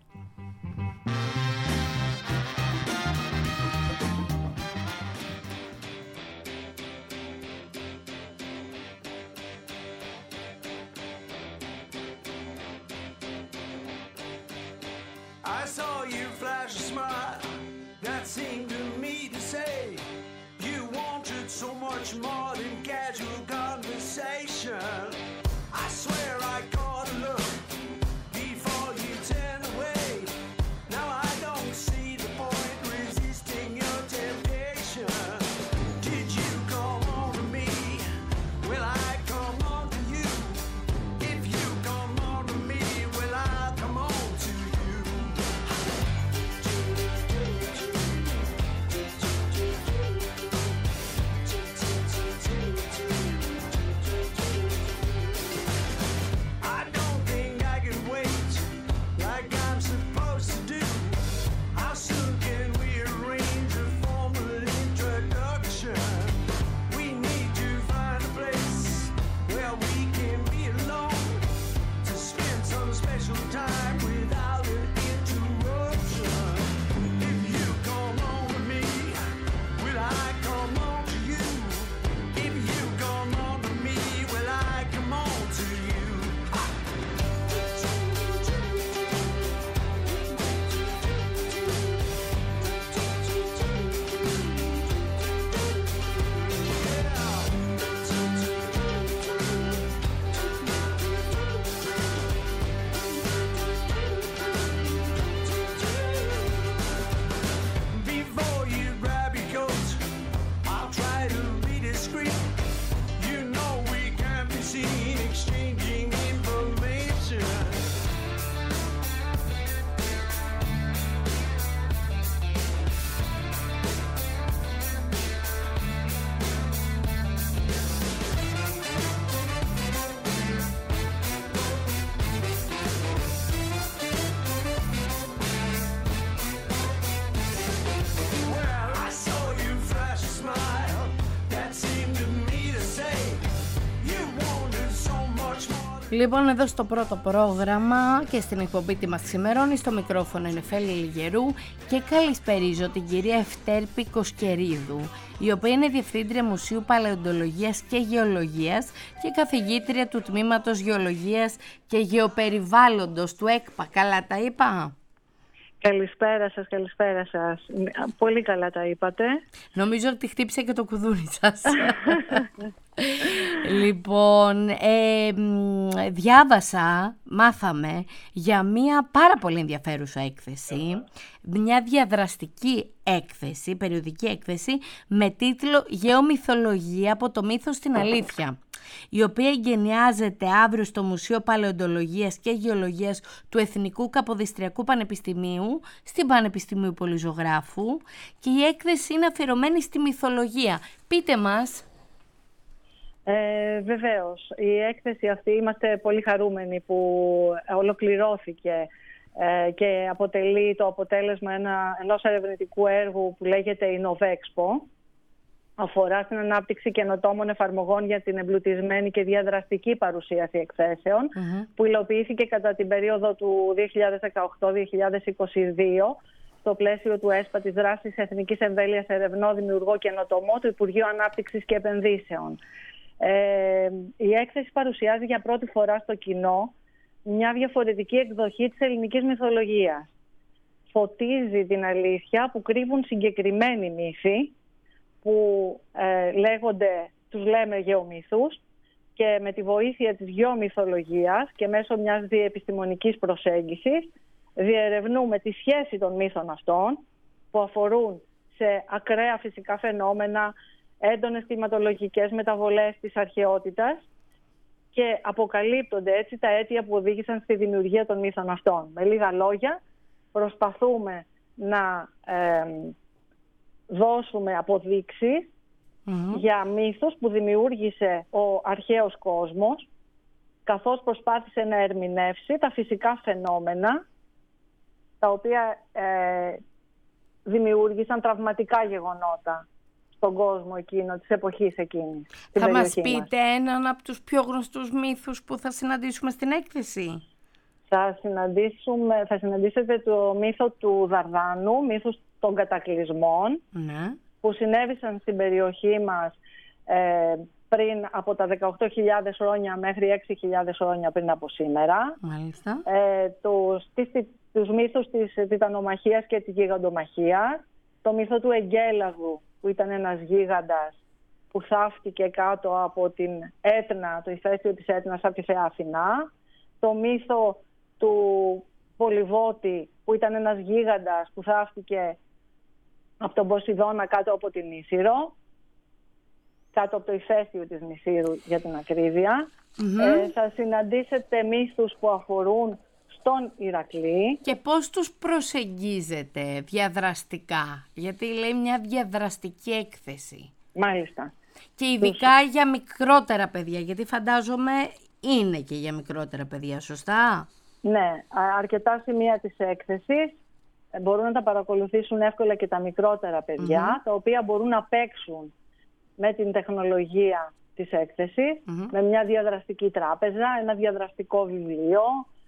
I saw you flash a smile that seemed to me to say you wanted so much more than casual conversation. I swear I caught a look before you turned away. Now I don't see the point resisting your temptation. Did Λοιπόν, εδώ στο πρώτο πρόγραμμα και στην εκπομπή «Τι μας ξημερώνει», στο μικρόφωνο είναι Νεφέλη Λιγερού και καλησπερίζω την κυρία Ευτέρπη Κοσκερίδου, η οποία είναι Διευθύντρια Μουσείου Παλαιοντολογίας και Γεωλογίας και καθηγήτρια του Τμήματος Γεωλογίας και Γεωπεριβάλλοντος του ΕΚΠΑ. Καλά τα είπα? Καλησπέρα σας, καλησπέρα σας. Πολύ καλά τα είπατε. Νομίζω ότι χτύπησε και το κουδούνι σας. Λοιπόν, ε, διάβασα, μάθαμε για μια πάρα πολύ ενδιαφέρουσα έκθεση, μια διαδραστική έκθεση, περιοδική έκθεση με τίτλο «Γεωμυθολογία από το μύθο στην αλήθεια», η οποία εγκαινιάζεται αύριο στο Μουσείο Παλαιοντολογίας και Γεωλογίας του Εθνικού Καποδιστριακού Πανεπιστημίου, στην Πανεπιστημίου Πολυζωγράφου, και η έκθεση είναι αφιερωμένη στη μυθολογία. Πείτε μας. Ε, βεβαίως, η έκθεση αυτή είμαστε πολύ χαρούμενοι που ολοκληρώθηκε ε, και αποτελεί το αποτέλεσμα ένα, ενός ερευνητικού έργου που λέγεται Innovexpo. Αφορά στην ανάπτυξη καινοτόμων εφαρμογών για την εμπλουτισμένη και διαδραστική παρουσίαση εκθέσεων, mm-hmm. που υλοποιήθηκε κατά την περίοδο του δύο χιλιάδες δεκαοκτώ με δύο χιλιάδες είκοσι δύο στο πλαίσιο του ΕΣΠΑ, της Δράσης Εθνικής Εμβέλειας Ερευνό, Δημιουργό και Καινοτομό του Υπουργείου Ανάπτυξης και Επενδύσεων. Ε, η έκθεση παρουσιάζει για πρώτη φορά στο κοινό μια διαφορετική εκδοχή της ελληνικής μυθολογίας. Φωτίζει την αλήθεια που κρύβουν συγκεκριμένοι μύθοι, που ε, λέγονται, τους λέμε γεωμύθους, και με τη βοήθεια της γεωμυθολογίας και μέσω μιας διεπιστημονικής προσέγγισης διερευνούμε τη σχέση των μύθων αυτών που αφορούν σε ακραία φυσικά φαινόμενα, έντονες κλιματολογικές μεταβολές της αρχαιότητας, και αποκαλύπτονται έτσι τα αίτια που οδήγησαν στη δημιουργία των μύθων αυτών. Με λίγα λόγια, προσπαθούμε να ε, δώσουμε αποδείξεις mm-hmm. για μύθους που δημιούργησε ο αρχαίος κόσμος, καθώς προσπάθησε να ερμηνεύσει τα φυσικά φαινόμενα τα οποία ε, δημιούργησαν τραυματικά γεγονότα στον κόσμο εκείνο, της εποχής εκείνης. Θα μας πείτε μας. έναν από τους πιο γνωστούς μύθους που θα συναντήσουμε στην έκθεση? Θα, συναντήσουμε, θα συναντήσετε το μύθο του Δαρδάνου, μύθους των κατακλυσμών, ναι. που συνέβησαν στην περιοχή μας ε, πριν από τα δεκαοκτώ χιλιάδες χρόνια μέχρι έξι χιλιάδες χρόνια πριν από σήμερα. Μάλιστα. Ε, τους, τις, τους μύθους της Τιτανομαχίας και της Γιγαντομαχίας, το μύθο του Εγκέλαγου, που ήταν ένας γίγαντας που θαύτηκε κάτω από την Έτνα, το ηφαίστειο της Έτνας, από τη Θεά Αθηνά, το μύθο του Πολυβότη, που ήταν ένας γίγαντας που θαύτηκε από τον Ποσειδώνα κάτω από την Ίσυρο, κάτω από το ηφαίστειο της Νησύρου για την ακρίβεια. Mm-hmm. Ε, θα συναντήσετε μύθους που αφορούν στον Ηρακλή. Και πώς τους προσεγγίζετε διαδραστικά? Γιατί λέει μια διαδραστική έκθεση. Μάλιστα. Και ειδικά τους... για μικρότερα παιδιά, γιατί φαντάζομαι είναι και για μικρότερα παιδιά, σωστά? Ναι, αρκετά σημεία της έκθεσης μπορούν να τα παρακολουθήσουν εύκολα και τα μικρότερα παιδιά, mm-hmm. τα οποία μπορούν να παίξουν με την τεχνολογία της έκθεσης, mm-hmm. με μια διαδραστική τράπεζα, ένα διαδραστικό βιβλίο,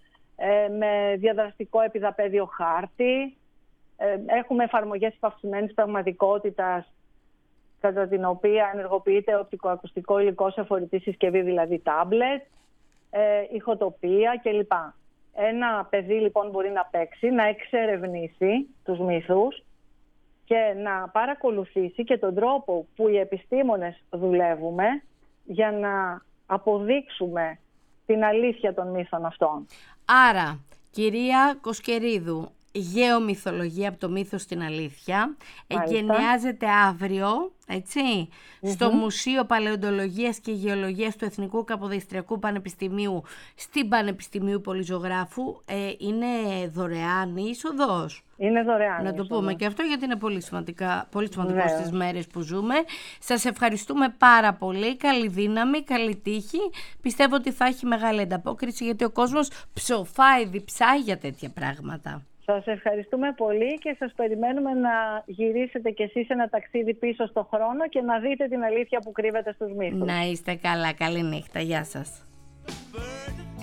με διαδραστικό επιδαπέδιο χάρτη. Έχουμε εφαρμογές υπαυξημένης πραγματικότητας, κατά την οποία ενεργοποιείται οπτικοακουστικό υλικό σε φορητή συσκευή, δηλαδή τάμπλετ, ηχοτοπία κλπ. Ένα παιδί λοιπόν μπορεί να παίξει, να εξερευνήσει τους μύθους και να παρακολουθήσει και τον τρόπο που οι επιστήμονες δουλεύουμε για να αποδείξουμε την αλήθεια των μύθων αυτών. Άρα, κυρία Κοσκερίδου, γεωμυθολογία από το μύθο στην αλήθεια, εγκαινιάζεται αύριο, έτσι, mm-hmm. στο Μουσείο Παλαιοντολογίας και Γεωλογίας του Εθνικού Καποδιστριακού Πανεπιστημίου, στην Πανεπιστημίου Πολυζωγράφου. Ε, είναι δωρεάν η είσοδος? Είναι δωρεάν. Να το πούμε και αυτό, γιατί είναι πολύ, σημαντικά, πολύ σημαντικό yeah. στις μέρες που ζούμε. Σας ευχαριστούμε πάρα πολύ. Καλή δύναμη, καλή τύχη. Πιστεύω ότι θα έχει μεγάλη ανταπόκριση, γιατί ο κόσμος ψοφάει, διψάει για τέτοια πράγματα. Σας ευχαριστούμε πολύ και σας περιμένουμε να γυρίσετε κι εσείς ένα ταξίδι πίσω στο χρόνο και να δείτε την αλήθεια που κρύβεται στους μύθους. Να είστε καλά. Καλή νύχτα. Γεια σας.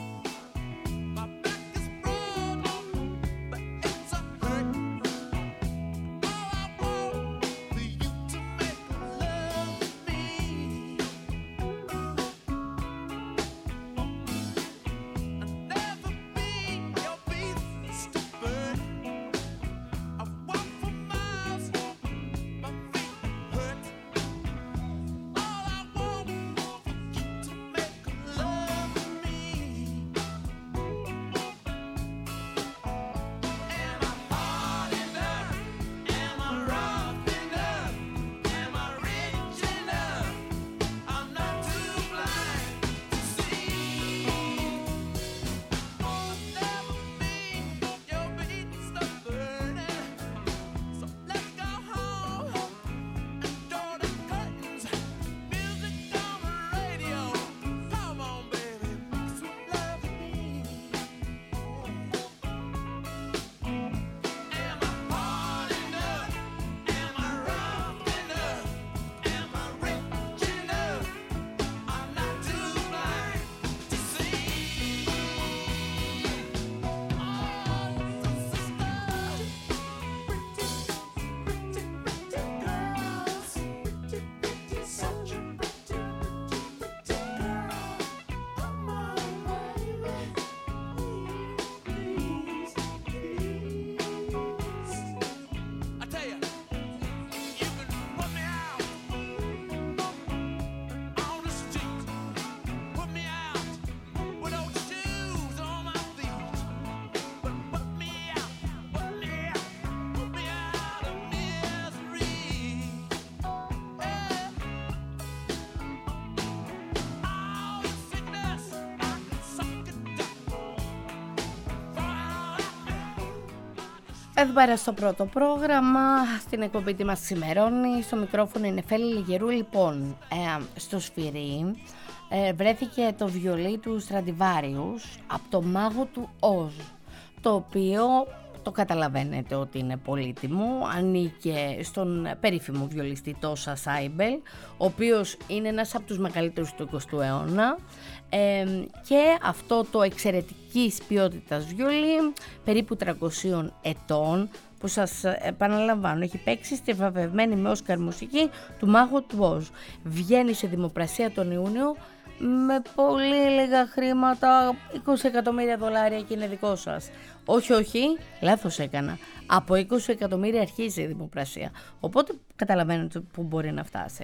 Εδώ πέρα στο πρώτο πρόγραμμα, στην εκπομπή τι μας ξημερώνει, στο μικρόφωνο είναι Νεφέλη Λιγερού. Λοιπόν, ε, στο Σφυρί ε, βρέθηκε το βιολί του Στραντιβάριους από το μάγο του Οζ, το οποίο το καταλαβαίνετε ότι είναι πολύτιμο, ανήκε στον περίφημο βιολιστή Τόσα Σάιμπελ, ο οποίος είναι ένας από τους μεγαλύτερους του εικοστού αιώνα, ε, και αυτό το εξαιρετικής ποιότητας βιολί, περίπου τριακόσιων ετών, που σας επαναλαμβάνω έχει παίξει στη βραβευμένη με Όσκαρ μουσική του μάγου του Οζ. Βγαίνει σε δημοπρασία τον Ιούνιο με πολύ λίγα χρήματα, είκοσι εκατομμύρια δολάρια και είναι δικό σας. Όχι, όχι, λάθος έκανα. Από είκοσι εκατομμύρια αρχίζει η δημοπρασία. Οπότε καταλαβαίνετε που μπορεί να φτάσει.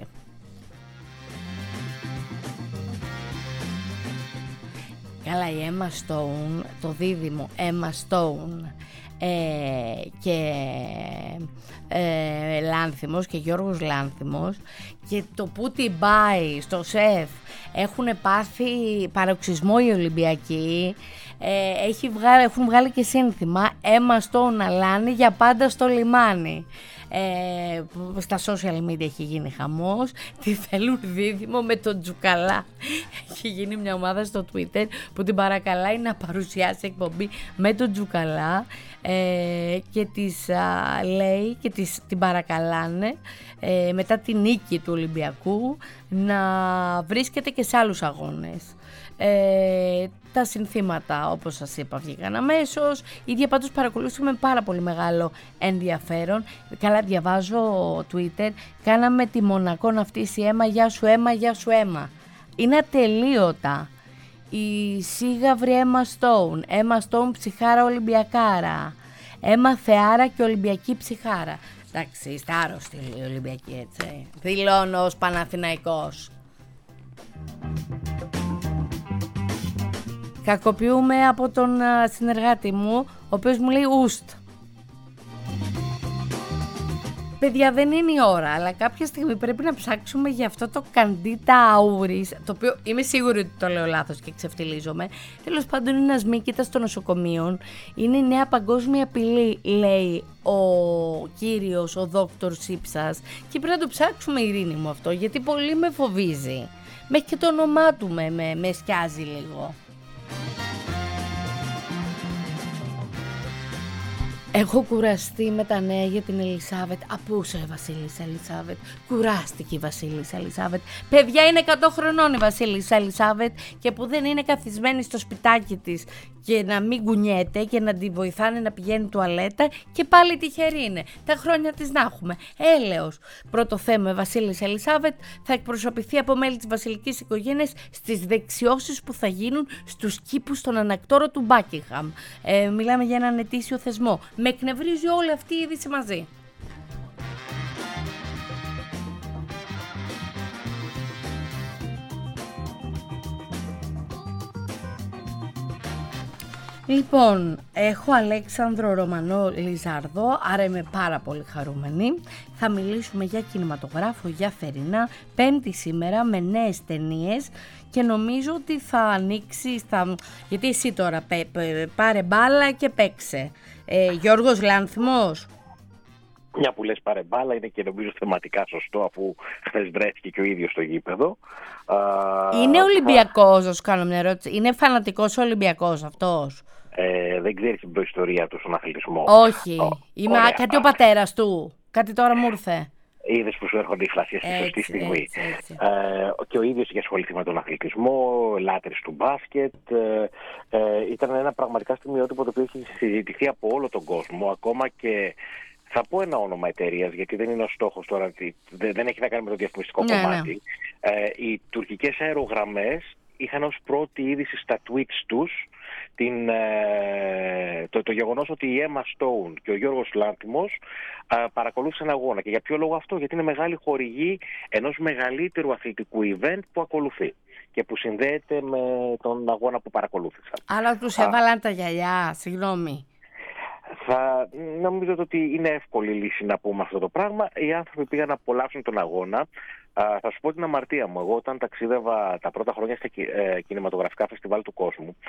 Καλά, η Emma Stone, το δίδυμο Emma Stone ε, και ε, Λάνθιμος και Γιώργος Λάνθιμος, και το που την πάει στο σεφ έχουν πάθει παροξισμό οι Ολυμπιακοί. Ε, έχει βγάλει, έχουν βγάλει και σύνθημα Emma Stone αλάνι για πάντα στο λιμάνι. Ε, στα social media έχει γίνει χαμός. Τι θέλουν δίδυμο με τον Τζουκαλά. Έχει γίνει μια ομάδα στο Twitter που την παρακαλάει να παρουσιάσει εκπομπή με τον Τζουκαλά, ε, και της α, λέει και της, την παρακαλάνε ε, μετά την νίκη του Ολυμπιακού να βρίσκεται και σε άλλους αγώνες. Ε, τα συνθήματα, όπως σας είπα, βγήκαν αμέσως. Ίδια πάντως παρακολουθούμε πάρα πολύ μεγάλο ενδιαφέρον. Καλά, διαβάζω Twitter, κάναμε τη Μονακό να φτύσει αίμα, γεια σου αίμα, γεια σου αίμα. Είναι ατελείωτα. Η Σίγαυρη Emma Stone, Emma Stone ψυχάρα Ολυμπιακάρα, Emma Θεάρα και Ολυμπιακή ψυχάρα. Εντάξει, είστε άρρωστοι οι Ολυμπιακοί, έτσι. Δηλώνω ως Παναθηναϊκός. Κακοποιούμε από τον συνεργάτη μου, ο οποίος μου λέει ουστ. Παιδιά, δεν είναι η ώρα, αλλά κάποια στιγμή πρέπει να ψάξουμε για αυτό το Candida auris, το οποίο είμαι σίγουρη ότι το λέω λάθος και ξεφτιλίζομαι. Τέλος πάντων, είναι ένας μύκητας των νοσοκομείων. Είναι η νέα παγκόσμια απειλή, λέει ο κύριος, ο δόκτωρ Σύψας, και πρέπει να το ψάξουμε, Ειρήνη μου, αυτό, γιατί πολύ με φοβίζει. Μέχρι και το όνομά του με, με, με σκιάζει λίγο. Έχω κουραστεί με τα νέα για την Ελισάβετ. Απούσα η Βασίλισσα Ελισάβετ. Κουράστηκε η Βασίλισσα Ελισάβετ. Παιδιά, είναι εκατό χρονών η Βασίλισσα Ελισάβετ, και που δεν είναι καθισμένη στο σπιτάκι της και να μην κουνιέται και να τη βοηθάνε να πηγαίνει τουαλέτα, και πάλι τυχερή είναι. Τα χρόνια της να έχουμε. Έλεος. Πρώτο θέμα, η Βασίλισσα Ελισάβετ θα εκπροσωπηθεί από μέλη της βασιλικής οικογένειας στις δεξιώσεις που θα γίνουν στους κήπους των ανακτόρων του Μπάκιγχαμ. Ε, μιλάμε για έναν ετήσιο θεσμό. Με εκνευρίζει όλη αυτή η είδηση μαζί. Λοιπόν, έχω Αλέξανδρο Ρωμανό Λιζάρδο, άρα είμαι πάρα πολύ χαρούμενη. Θα μιλήσουμε για κινηματογράφο, για θερινά, Πέμπτη σήμερα, με νέες ταινίες, και νομίζω ότι θα ανοίξει στα... Γιατί εσύ τώρα πέ, πέ, πάρε μπάλα και παίξε. Ε, Γιώργος Λάνθιμος. Μια που λες πάρε μπάλα, είναι και νομίζω θεματικά σωστό, αφού χθες βρέθηκε και ο ίδιος στο γήπεδο. Είναι Ολυμπιακός, θα σου κάνω μια ερώτηση. Είναι φανατικός Ολυμπιακός αυτός? Ε, δεν ξέρεις την προϊστορία του στον αθλητισμό. Όχι. Ο, Είμαι ωραία. Κάτι ο πατέρας του. Κάτι τώρα μου ήρθε. Είδες που σου έρχονται οι φλασίες στη σωστή στιγμή. Έτσι, έτσι. Ε, και ο ίδιος είχε ασχοληθεί με τον αθλητισμό, λάτρης του μπάσκετ. Ε, ε, ήταν ένα πραγματικά στιγμιότυπο το οποίο έχει συζητηθεί από όλο τον κόσμο, ακόμα και. Θα πω ένα όνομα εταιρείας, γιατί δεν είναι ο στόχος τώρα, δεν έχει να κάνει με το διαφημιστικό ναι, κομμάτι. Ναι. Ε, οι τουρκικές αερογραμμές είχαν ως πρώτη είδηση στα tweets τους την, ε, το, το γεγονός ότι η Emma Stone και ο Γιώργος Λάνθιμος ε, παρακολούθησαν αγώνα. Και για ποιο λόγο αυτό? Γιατί είναι μεγάλη χορηγή ενός μεγαλύτερου αθλητικού event που ακολουθεί και που συνδέεται με τον αγώνα που παρακολούθησαν. Αλλά τους έβαλαν τα γυαλιά, συγγνώμη. Θα, νομίζω ότι είναι εύκολη λύση να πούμε αυτό το πράγμα. Οι άνθρωποι πήγαν να απολαύσουν τον αγώνα. Α, θα σου πω την αμαρτία μου. Εγώ όταν ταξίδευα τα πρώτα χρόνια στα ε, κινηματογραφικά φεστιβάλ του κόσμου, υπήρχε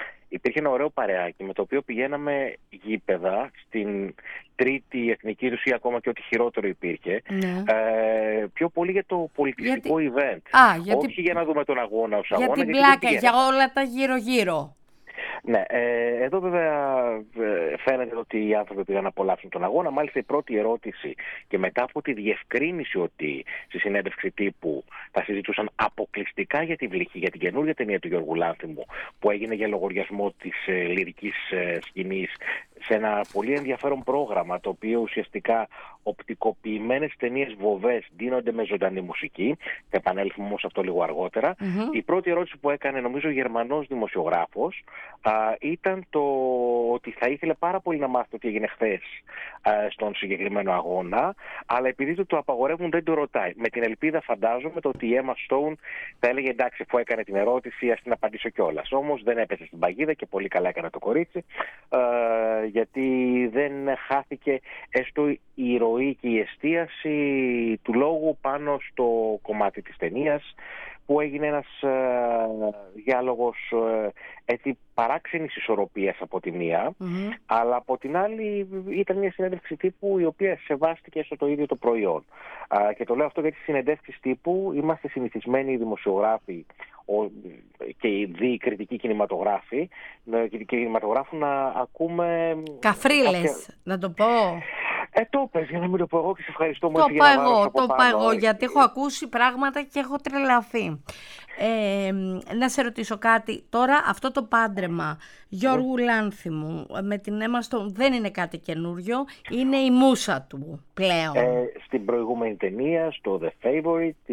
υπήρχε ένα ωραίο παρεάκι με το οποίο πηγαίναμε γήπεδα στην τρίτη εθνική Ρωσία, ακόμα και ό,τι χειρότερο υπήρχε. Ναι. Ε, πιο πολύ για το πολιτιστικό γιατί... event. Α, γιατί... Όχι για να δούμε τον αγώνα ως για αγώνα. την πλάκα, για όλα τα γύρω-γύρω. Ναι, ε, εδώ βέβαια φαίνεται ότι οι άνθρωποι πήγαν να απολαύσουν τον αγώνα. Μάλιστα η πρώτη ερώτηση, και μετά από τη διευκρίνηση ότι στη συνέντευξη τύπου θα συζητούσαν αποκλειστικά για τη Βλήχη, για την καινούργια ταινία του Γιώργου Λάνθιμου, που έγινε για λογαριασμό της ε, λυρικής ε, σκηνής, σε ένα πολύ ενδιαφέρον πρόγραμμα, το οποίο ουσιαστικά οπτικοποιημένες ταινίες βοβές δίνονται με ζωντανή μουσική. Θα επανέλθουμε όμως αυτό λίγο αργότερα. Mm-hmm. Η πρώτη ερώτηση που έκανε, νομίζω, ο Γερμανός δημοσιογράφος α, ήταν το ότι θα ήθελε πάρα πολύ να μάθει τι έγινε χθες α, στον συγκεκριμένο αγώνα, αλλά επειδή του το απαγορεύουν δεν το ρωτάει. Με την ελπίδα, φαντάζομαι, το ότι η Emma Stone θα έλεγε εντάξει, αφού έκανε την ερώτηση, ας την απαντήσω κιόλας. Όμως δεν έπεσε στην παγίδα και πολύ καλά έκανε το κορίτσι, α, γιατί δεν χάθηκε έστω η ροή και η εστίαση του λόγου πάνω στο κομμάτι της ταινίας, που έγινε ένας ε, διάλογος ε, έτσι παράξενης ισορροπίας από τη μία, mm-hmm. αλλά από την άλλη ήταν μια συνέντευξη τύπου η οποία σεβάστηκε στο το ίδιο το προϊόν. Α, και το λέω αυτό γιατί στις συνεντεύξεις τύπου είμαστε συνηθισμένοι οι δημοσιογράφοι ο, και οι δι κριτικοί κινηματογράφοι και κινηματογράφου να ακούμε... Καφρίλες, κάποια... να το πω... Ε, το πες, για να μην το πω εγώ και σε ευχαριστώ. Το είπα εγώ, το είπα εγώ, γιατί έχω ακούσει πράγματα και έχω τρελαθεί. Ε, να σε ρωτήσω κάτι, τώρα αυτό το πάντρεμα Γιώργου mm. Λάνθιμου με την Emma Stone δεν είναι κάτι καινούριο, είναι η μούσα του πλέον. Ε, στην προηγούμενη ταινία, στο The Favourite,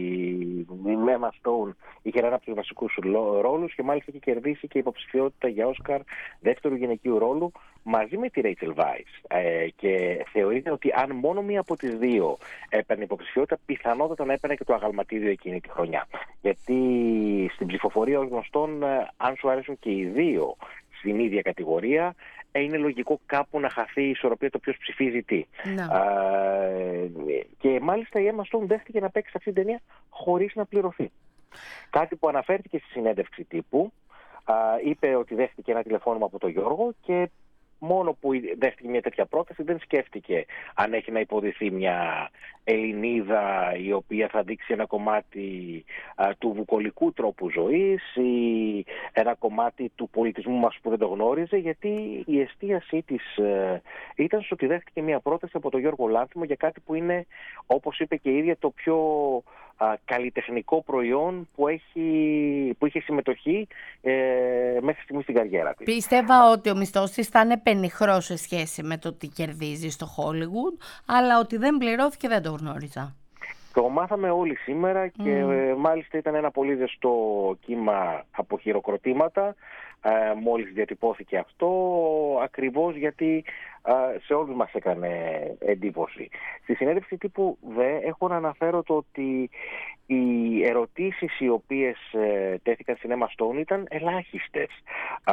η Emma Stone είχε ένα από τους βασικούς ρόλους και μάλιστα είχε κερδίσει και υποψηφιότητα για Όσκαρ δεύτερου γυναικείου ρόλου μαζί με τη Rachel Weisz. Ε, και θεωρείται ότι αν μόνο μία από τις δύο έπαιρνε υποψηφιότητα, πιθανότατα να έπαιρνε και το αγαλματίδιο εκείνη τη χρονιά. Γιατί στην ψηφοφορία ως γνωστόν, αν σου αρέσουν και οι δύο στην ίδια κατηγορία, είναι λογικό κάπου να χαθεί η ισορροπία το ποιος ψηφίζει τι. No. Α, και μάλιστα η Emma Stone δέχτηκε να παίξει αυτή την ταινία χωρίς να πληρωθεί. Κάτι που αναφέρθηκε στη συνέντευξη τύπου. Α, είπε ότι δέχτηκε ένα τηλεφώνημα από τον Γιώργο και μόνο που δέχτηκε μια τέτοια πρόταση δεν σκέφτηκε αν έχει να υποδηθεί μια Ελληνίδα η οποία θα δείξει ένα κομμάτι α, του βουκολικού τρόπου ζωής ή ένα κομμάτι του πολιτισμού μας που δεν το γνώριζε, γιατί η εστίασή της ε, ήταν στο ότι δέχτηκε μια πρόταση από τον Γιώργο Λάνθιμο για κάτι που είναι, όπως είπε και η ίδια, το πιο α, καλλιτεχνικό προϊόν που, έχει, που είχε συμμετοχή ε, μέχρι στιγμή στην καριέρα της. Πίστευα ότι ο μισθός της θα είναι πενιχρός σε σχέση με το τι κερδίζει στο Hollywood, αλλά ότι δεν πληρώθηκε δεν το γνώριζα. Το μάθαμε όλοι σήμερα και mm. μάλιστα ήταν ένα πολύ ζεστό κύμα από χειροκροτήματα ε, μόλις διατυπώθηκε αυτό, ακριβώς γιατί ε, σε όλους μας έκανε εντύπωση. Στη συνέντευξη τύπου δε έχω να αναφέρω το ότι οι ερωτήσεις οι οποίες ε, τέθηκαν στην Emma Stone ήταν ελάχιστες. Ε,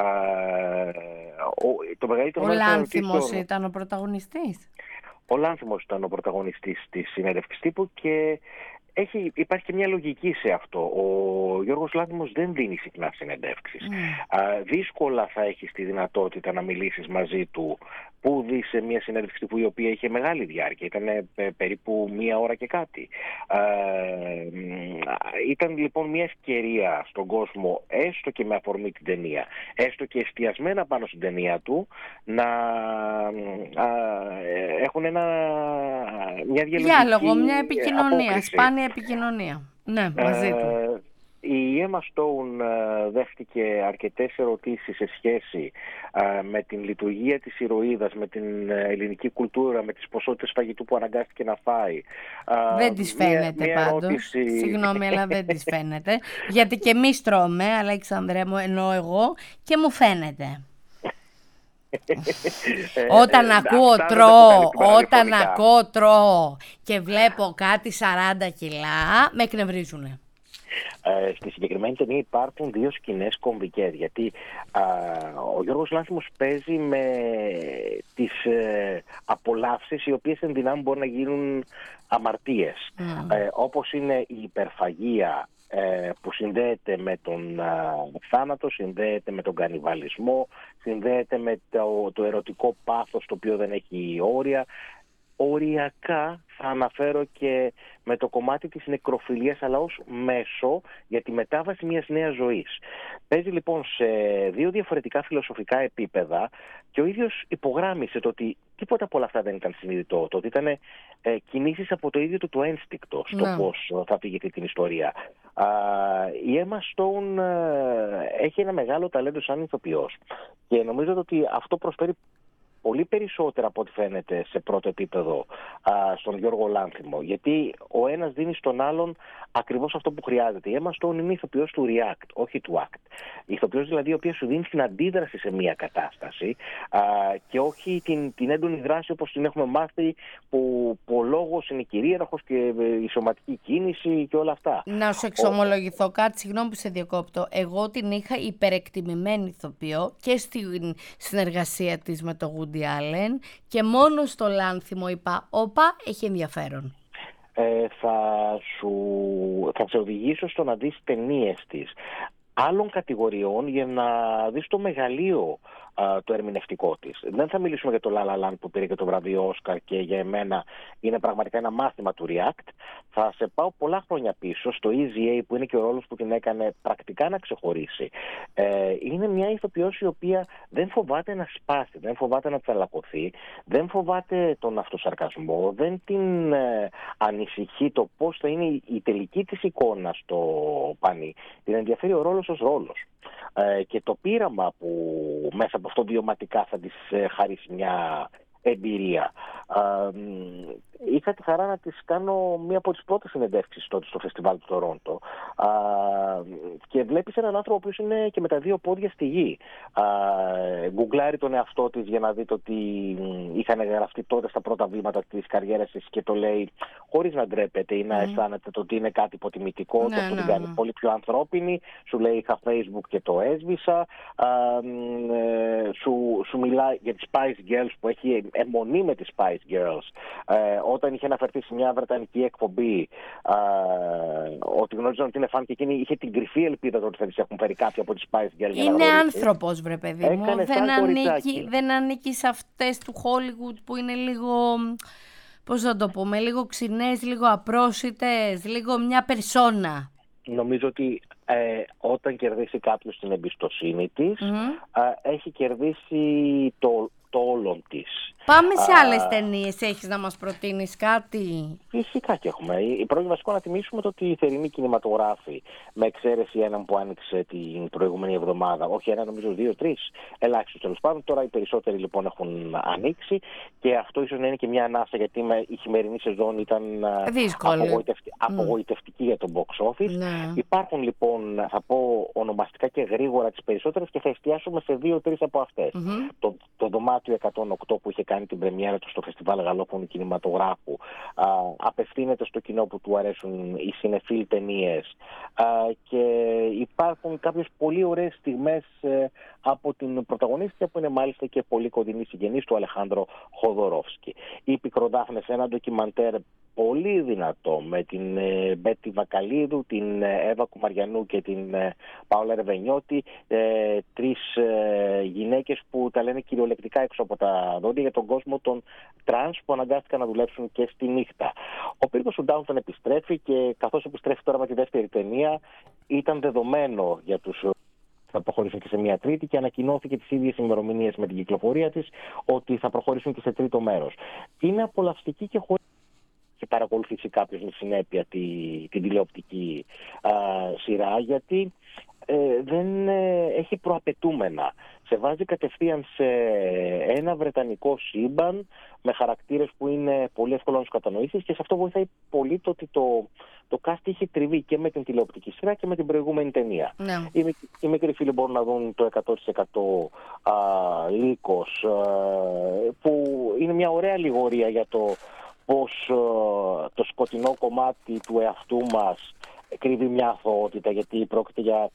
ο, το μεγαλύτερο ο Λάνθιμος ήταν ο πρωταγωνιστής. Ο Λάνθιμος ήταν ο πρωταγωνιστής της συνέντευξης τύπου και έχει, υπάρχει και μια λογική σε αυτό. Ο Γιώργος Λάνθιμος δεν δίνει συχνά συνεντεύξεις. Mm. Α, δύσκολα θα έχεις τη δυνατότητα να μιλήσεις μαζί του που δει σε μια συνέντευξη τύπου η οποία είχε μεγάλη διάρκεια. Ήταν ε, περίπου μία ώρα και κάτι. Α, ήταν λοιπόν μια ευκαιρία στον κόσμο, έστω και με αφορμή την ταινία, έστω και εστιασμένα πάνω στην ταινία του, να α, έχουν ένα, μια διαλογική διάλογο, μια επικοινωνία, απόκριση. Σπάνια επικοινωνία. Ναι, μαζί του. Ε, η Emma Stone uh, δέχτηκε αρκετές ερωτήσεις σε σχέση uh, με την λειτουργία της ηρωίδας, με την uh, ελληνική κουλτούρα, με τις ποσότητες φαγητού που αναγκάστηκε να φάει. Uh, δεν της φαίνεται μια, μια πάντως. Ερώτηση... Συγγνώμη, αλλά δεν της φαίνεται. Γιατί και εμείς τρώμε, Αλέξανδρε μου, εννοώ εγώ, και μου φαίνεται. Όταν ακούω τρώω, όταν ακούω τρώω και βλέπω κάτι σαράντα κιλά, με εκνευρίζουνε. Ε, στη συγκεκριμένη ταινία υπάρχουν δύο σκηνές κομβικές, γιατί α, ο Γιώργος Λάνθιμος παίζει με τις ε, απολαύσεις οι οποίες εν δυνάμει μπορούν να γίνουν αμαρτίες. Mm. Ε, όπως είναι η υπερφαγία ε, που συνδέεται με τον ε, θάνατο, συνδέεται με τον κανιβαλισμό, συνδέεται με το, το ερωτικό πάθος το οποίο δεν έχει όρια. Οριακά θα αναφέρω και με το κομμάτι της νεκροφιλίας, αλλά ως μέσο για τη μετάβαση μιας νέας ζωής. Παίζει λοιπόν σε δύο διαφορετικά φιλοσοφικά επίπεδα και ο ίδιος υπογράμμισε το ότι τίποτα από όλα αυτά δεν ήταν συνειδητό, το ότι ήταν ε, κινήσεις από το ίδιο του το ένστικτο στο Ναι. πώς θα αφηγηθεί την ιστορία. Α, η Emma Stone ε, έχει ένα μεγάλο ταλέντο σαν ηθοποιός και νομίζω ότι αυτό προσφέρει πολύ περισσότερα από ό,τι φαίνεται σε πρώτο επίπεδο α, στον Γιώργο Λάνθιμο. Γιατί ο ένας δίνει στον άλλον ακριβώς αυτό που χρειάζεται. Η Emma Stone είναι ηθοποιός του react, όχι του act. Η ηθοποιός δηλαδή η οποία σου δίνει την αντίδραση σε μια κατάσταση α, και όχι την, την έντονη δράση όπως την έχουμε μάθει, που, που ο λόγος είναι κυρίαρχος και η σωματική κίνηση και όλα αυτά. Να σου εξομολογηθώ κάτι, συγγνώμη που σε διακόπτω. Εγώ την είχα υπερεκτιμημένη ηθοποιό και στην συνεργασία της με το Woody Allen και μόνο στο Λάνθιμο είπα, όπα, έχει ενδιαφέρον. Ε, θα, σου, θα σε οδηγήσω στο να δεις ταινίες της άλλων κατηγοριών για να δεις το μεγαλείο α, το ερμηνευτικό της. Δεν θα μιλήσουμε για το La La Land που πήρε και το βραβείο Όσκαρ και για εμένα είναι πραγματικά ένα μάθημα του React. Θα σε πάω πολλά χρόνια πίσω στο Easy A που είναι και ο ρόλος που την έκανε πρακτικά να ξεχωρίσει. Ε, είναι μια ηθοποιός η οποία δεν φοβάται να σπάσει, δεν φοβάται να τσαλακωθεί, δεν φοβάται τον αυτοσαρκασμό, δεν την ε, ανησυχεί το πώς θα είναι η τελική της εικόνα στο πανί. Την ενδιαφέρει ο ρόλος ως ρόλος. Ε, και το πείραμα που μέσα από αυτό βιωματικά θα της ε, χαρίσει μια εμπειρία. Ε, είχα τη χαρά να της κάνω μία από τις πρώτες συνεντεύξεις τότε στο φεστιβάλ του Τορόντο ε, και βλέπεις έναν άνθρωπο που είναι και με τα δύο πόδια στη γη. Ε, γκουγκλάρει τον εαυτό της για να δει το ότι είχαν γραφτεί τότε στα πρώτα βήματα της καριέρας της και το λέει χωρίς να ντρέπεται ή να mm. αισθάνεται το ότι είναι κάτι υποτιμητικό, ναι, το που ναι, την κάνει ναι. πολύ πιο ανθρώπινη. Σου λέει είχα Facebook και το έσβησα. Ε, ε, σου, σου μιλάει για τις Spice Girls που έχει αιμονή με τις Spice Girls. Ε, όταν είχε αναφερθεί σε μια βρετανική εκπομπή ε, ότι γνώριζαν ότι είναι φαν και εκείνη είχε την κρυφή ελπίδα ότι θα τις έχουν φέρει κάποια από τις Spice Girls. Είναι άνθρωπος βρε παιδί μου. Δεν ανήκει, δεν ανήκει σε αυτές του Hollywood που είναι λίγο, πώς να το πούμε, λίγο ξινές, λίγο απρόσιτες, λίγο μια περσόνα. Νομίζω ότι ε, όταν κερδίσει κάποιος την εμπιστοσύνη της mm-hmm. ε, έχει κερδίσει το το όλον της. Πάμε σε άλλες ταινίες. Έχεις να μας προτείνεις κάτι? Φυσικά και έχουμε. Η πρώτη βασικό να τιμήσουμε το ότι οι θερινοί κινηματογράφοι, με εξαίρεση έναν που άνοιξε την προηγούμενη εβδομάδα, όχι ένα, νομίζω δύο-τρεις, ελάχιστος τέλος πάντων. Τώρα οι περισσότεροι λοιπόν έχουν ανοίξει και αυτό ίσως να είναι και μια ανάσα, γιατί η χειμερινή σεζόν ήταν απογοητευτική, mm. απογοητευτική για το box office. Ναι. Υπάρχουν λοιπόν, θα πω ονομαστικά και γρήγορα τις περισσότερες και θα εστιάσουμε σε δύο-τρεις από αυτές. Mm-hmm. Το, το δωμάτιο εκατόν οκτώ που είχε κάνει την πρεμιέρα του στο Φεστιβάλ Γαλλόφωνου Κινηματογράφου α, απευθύνεται στο κοινό που του αρέσουν οι συνεφίλ ταινίες και υπάρχουν κάποιες πολύ ωραίες στιγμές ε, από την πρωταγωνίστρια που είναι μάλιστα και πολύ κοντινή συγγενής του Αλεχάνδρο Χοδωρόφσκι. Η Πικροδάφνες, ένα ντοκιμαντέρ πολύ δυνατό με την ε, Μπέτη Βακαλίδου, την ε, Εύα Κουμαριανού και την ε, Παόλα Ρεβενιώτη, ε, τρεις ε, γυναίκες που τα λένε κυριολεκτικά έξω από τα δόντια για τον κόσμο των τρανς που αναγκάστηκαν να δουλέψουν και στη νύχτα. Ο πύργος του Ντάουντον επιστρέφει και καθώς επιστρέφει τώρα με τη δεύτερη ταινία ήταν δεδομένο για τους θα προχωρήσουν και σε μια τρίτη και ανακοινώθηκε τις ίδιες ημερομηνίες με την κυκλοφορία της ότι θα προχωρήσουν και σε τρίτο μέρος. Είναι απολαυστική και χωρίς και παρακολουθήσει κάποιος με συνέπεια τη, την τηλεοπτική α, σειρά, γιατί ε, δεν ε, έχει προαπαιτούμενα. Σε βάζει κατευθείαν σε ένα βρετανικό σύμπαν με χαρακτήρες που είναι πολύ εύκολο να τους κατανοήσεις και σε αυτό βοηθάει πολύ το ότι το, το cast είχε τριβεί και με την τηλεοπτική σειρά και με την προηγούμενη ταινία. Ναι. Οι, οι μικροί φίλοι μπορούν να δουν το εκατό τοις εκατό α, Λύκος, α, που είναι μια ωραία αλληγορία για το πώς α, το σκοτεινό κομμάτι του εαυτού μας κρύβει μια αθωότητα, γιατί πρόκειται για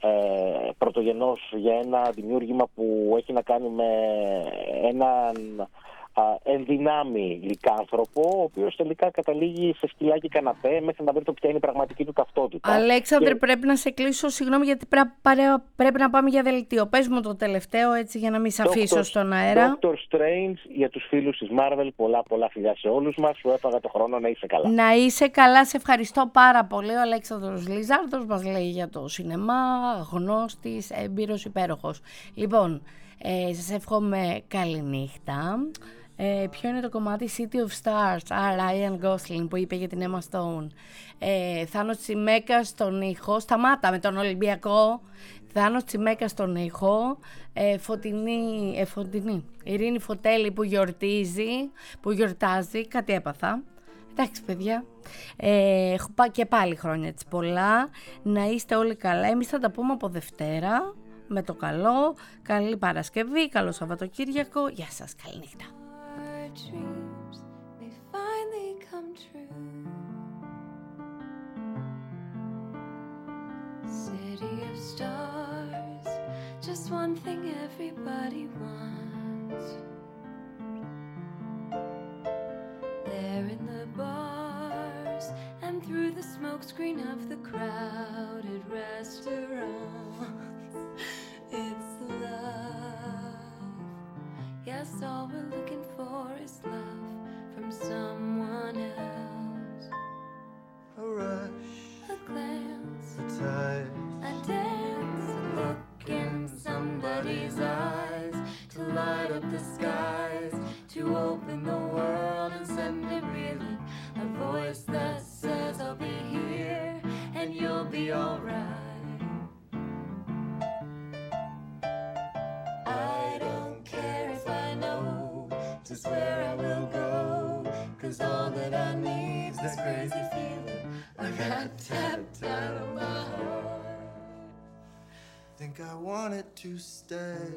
Ε, πρωτογενώς για ένα δημιούργημα που έχει να κάνει με έναν εν δυνάμει λυκάνθρωπο, ο οποίος τελικά καταλήγει σε σκυλάκι καναπέ μέχρι να βρει το ποια είναι η πραγματική του ταυτότητα. Αλέξανδρε, και... πρέπει να σε κλείσω, συγγνώμη, γιατί πρέπει να πάμε για δελτίο. Πες μου το τελευταίο, έτσι, για να μην σε αφήσω στον αέρα. Doctor Strange, για τους φίλους της Marvel, πολλά πολλά φιλιά σε όλους μας. Σου έφαγα το χρόνο, να είσαι καλά. Να είσαι καλά, σε ευχαριστώ πάρα πολύ. Ο Αλέξανδρος Λιζάρδος μας λέει για το σινεμά, γνώστης, έμπειρος, υπέροχος. Λοιπόν, ε, σας εύχομαι καληνύχτα. Ε, ποιο είναι το κομμάτι? City of Stars, α, Ryan Gosling, που είπε για την Emma Stone. ε, Θάνος Τσιμέκας στον ήχο. Σταμάτα με τον Ολυμπιακό. Θάνος Τσιμέκας στον ήχο. ε, Φωτεινή, ε, Φωτεινή Ειρήνη Φωτέλη που γιορτίζει, που γιορτάζει. Κάτι έπαθα. Εντάξει παιδιά, ε, έχω πάει και πάλι χρόνια έτσι πολλά. Να είστε όλοι καλά. Εμείς θα τα πούμε από Δευτέρα με το καλό. Καλή Παρασκευή, καλό Σαββατοκύριακο. Γεια σας, καλή νύχτα. Dreams may finally come true. City of stars, just one thing everybody wants. There in the bars and through the smokescreen of the crowded restaurants, it's love. Yes, all we're looking for is love from someone else. A rush, A glance, a touch, a dance, a look in somebody's eyes, to light up the skies, to open the world and send it reeling. A voice that says I'll be here and you'll be alright. I don't care if I know just where I will go, 'cause all that I need's this crazy feeling I got tapped out of my heart. think I want it to stay.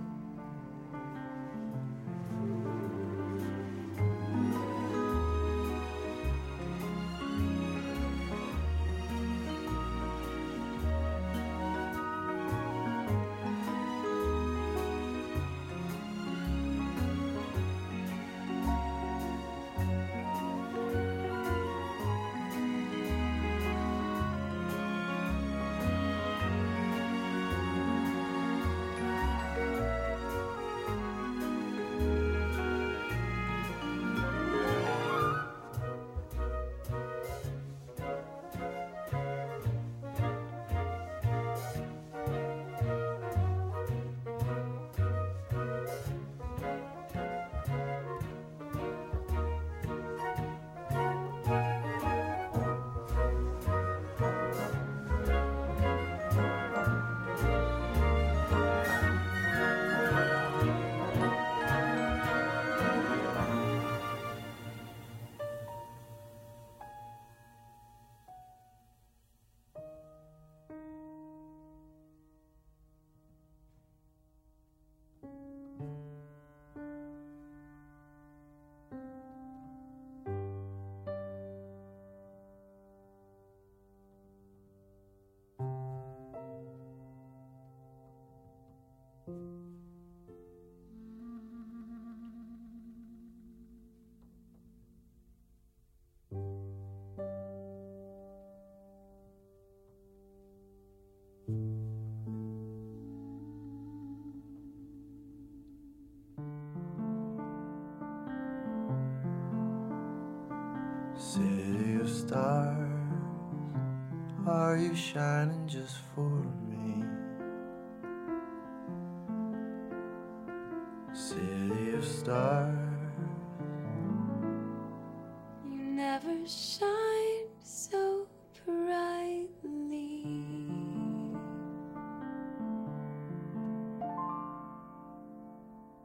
City of stars, are you shining just for me? City of stars, You never shine so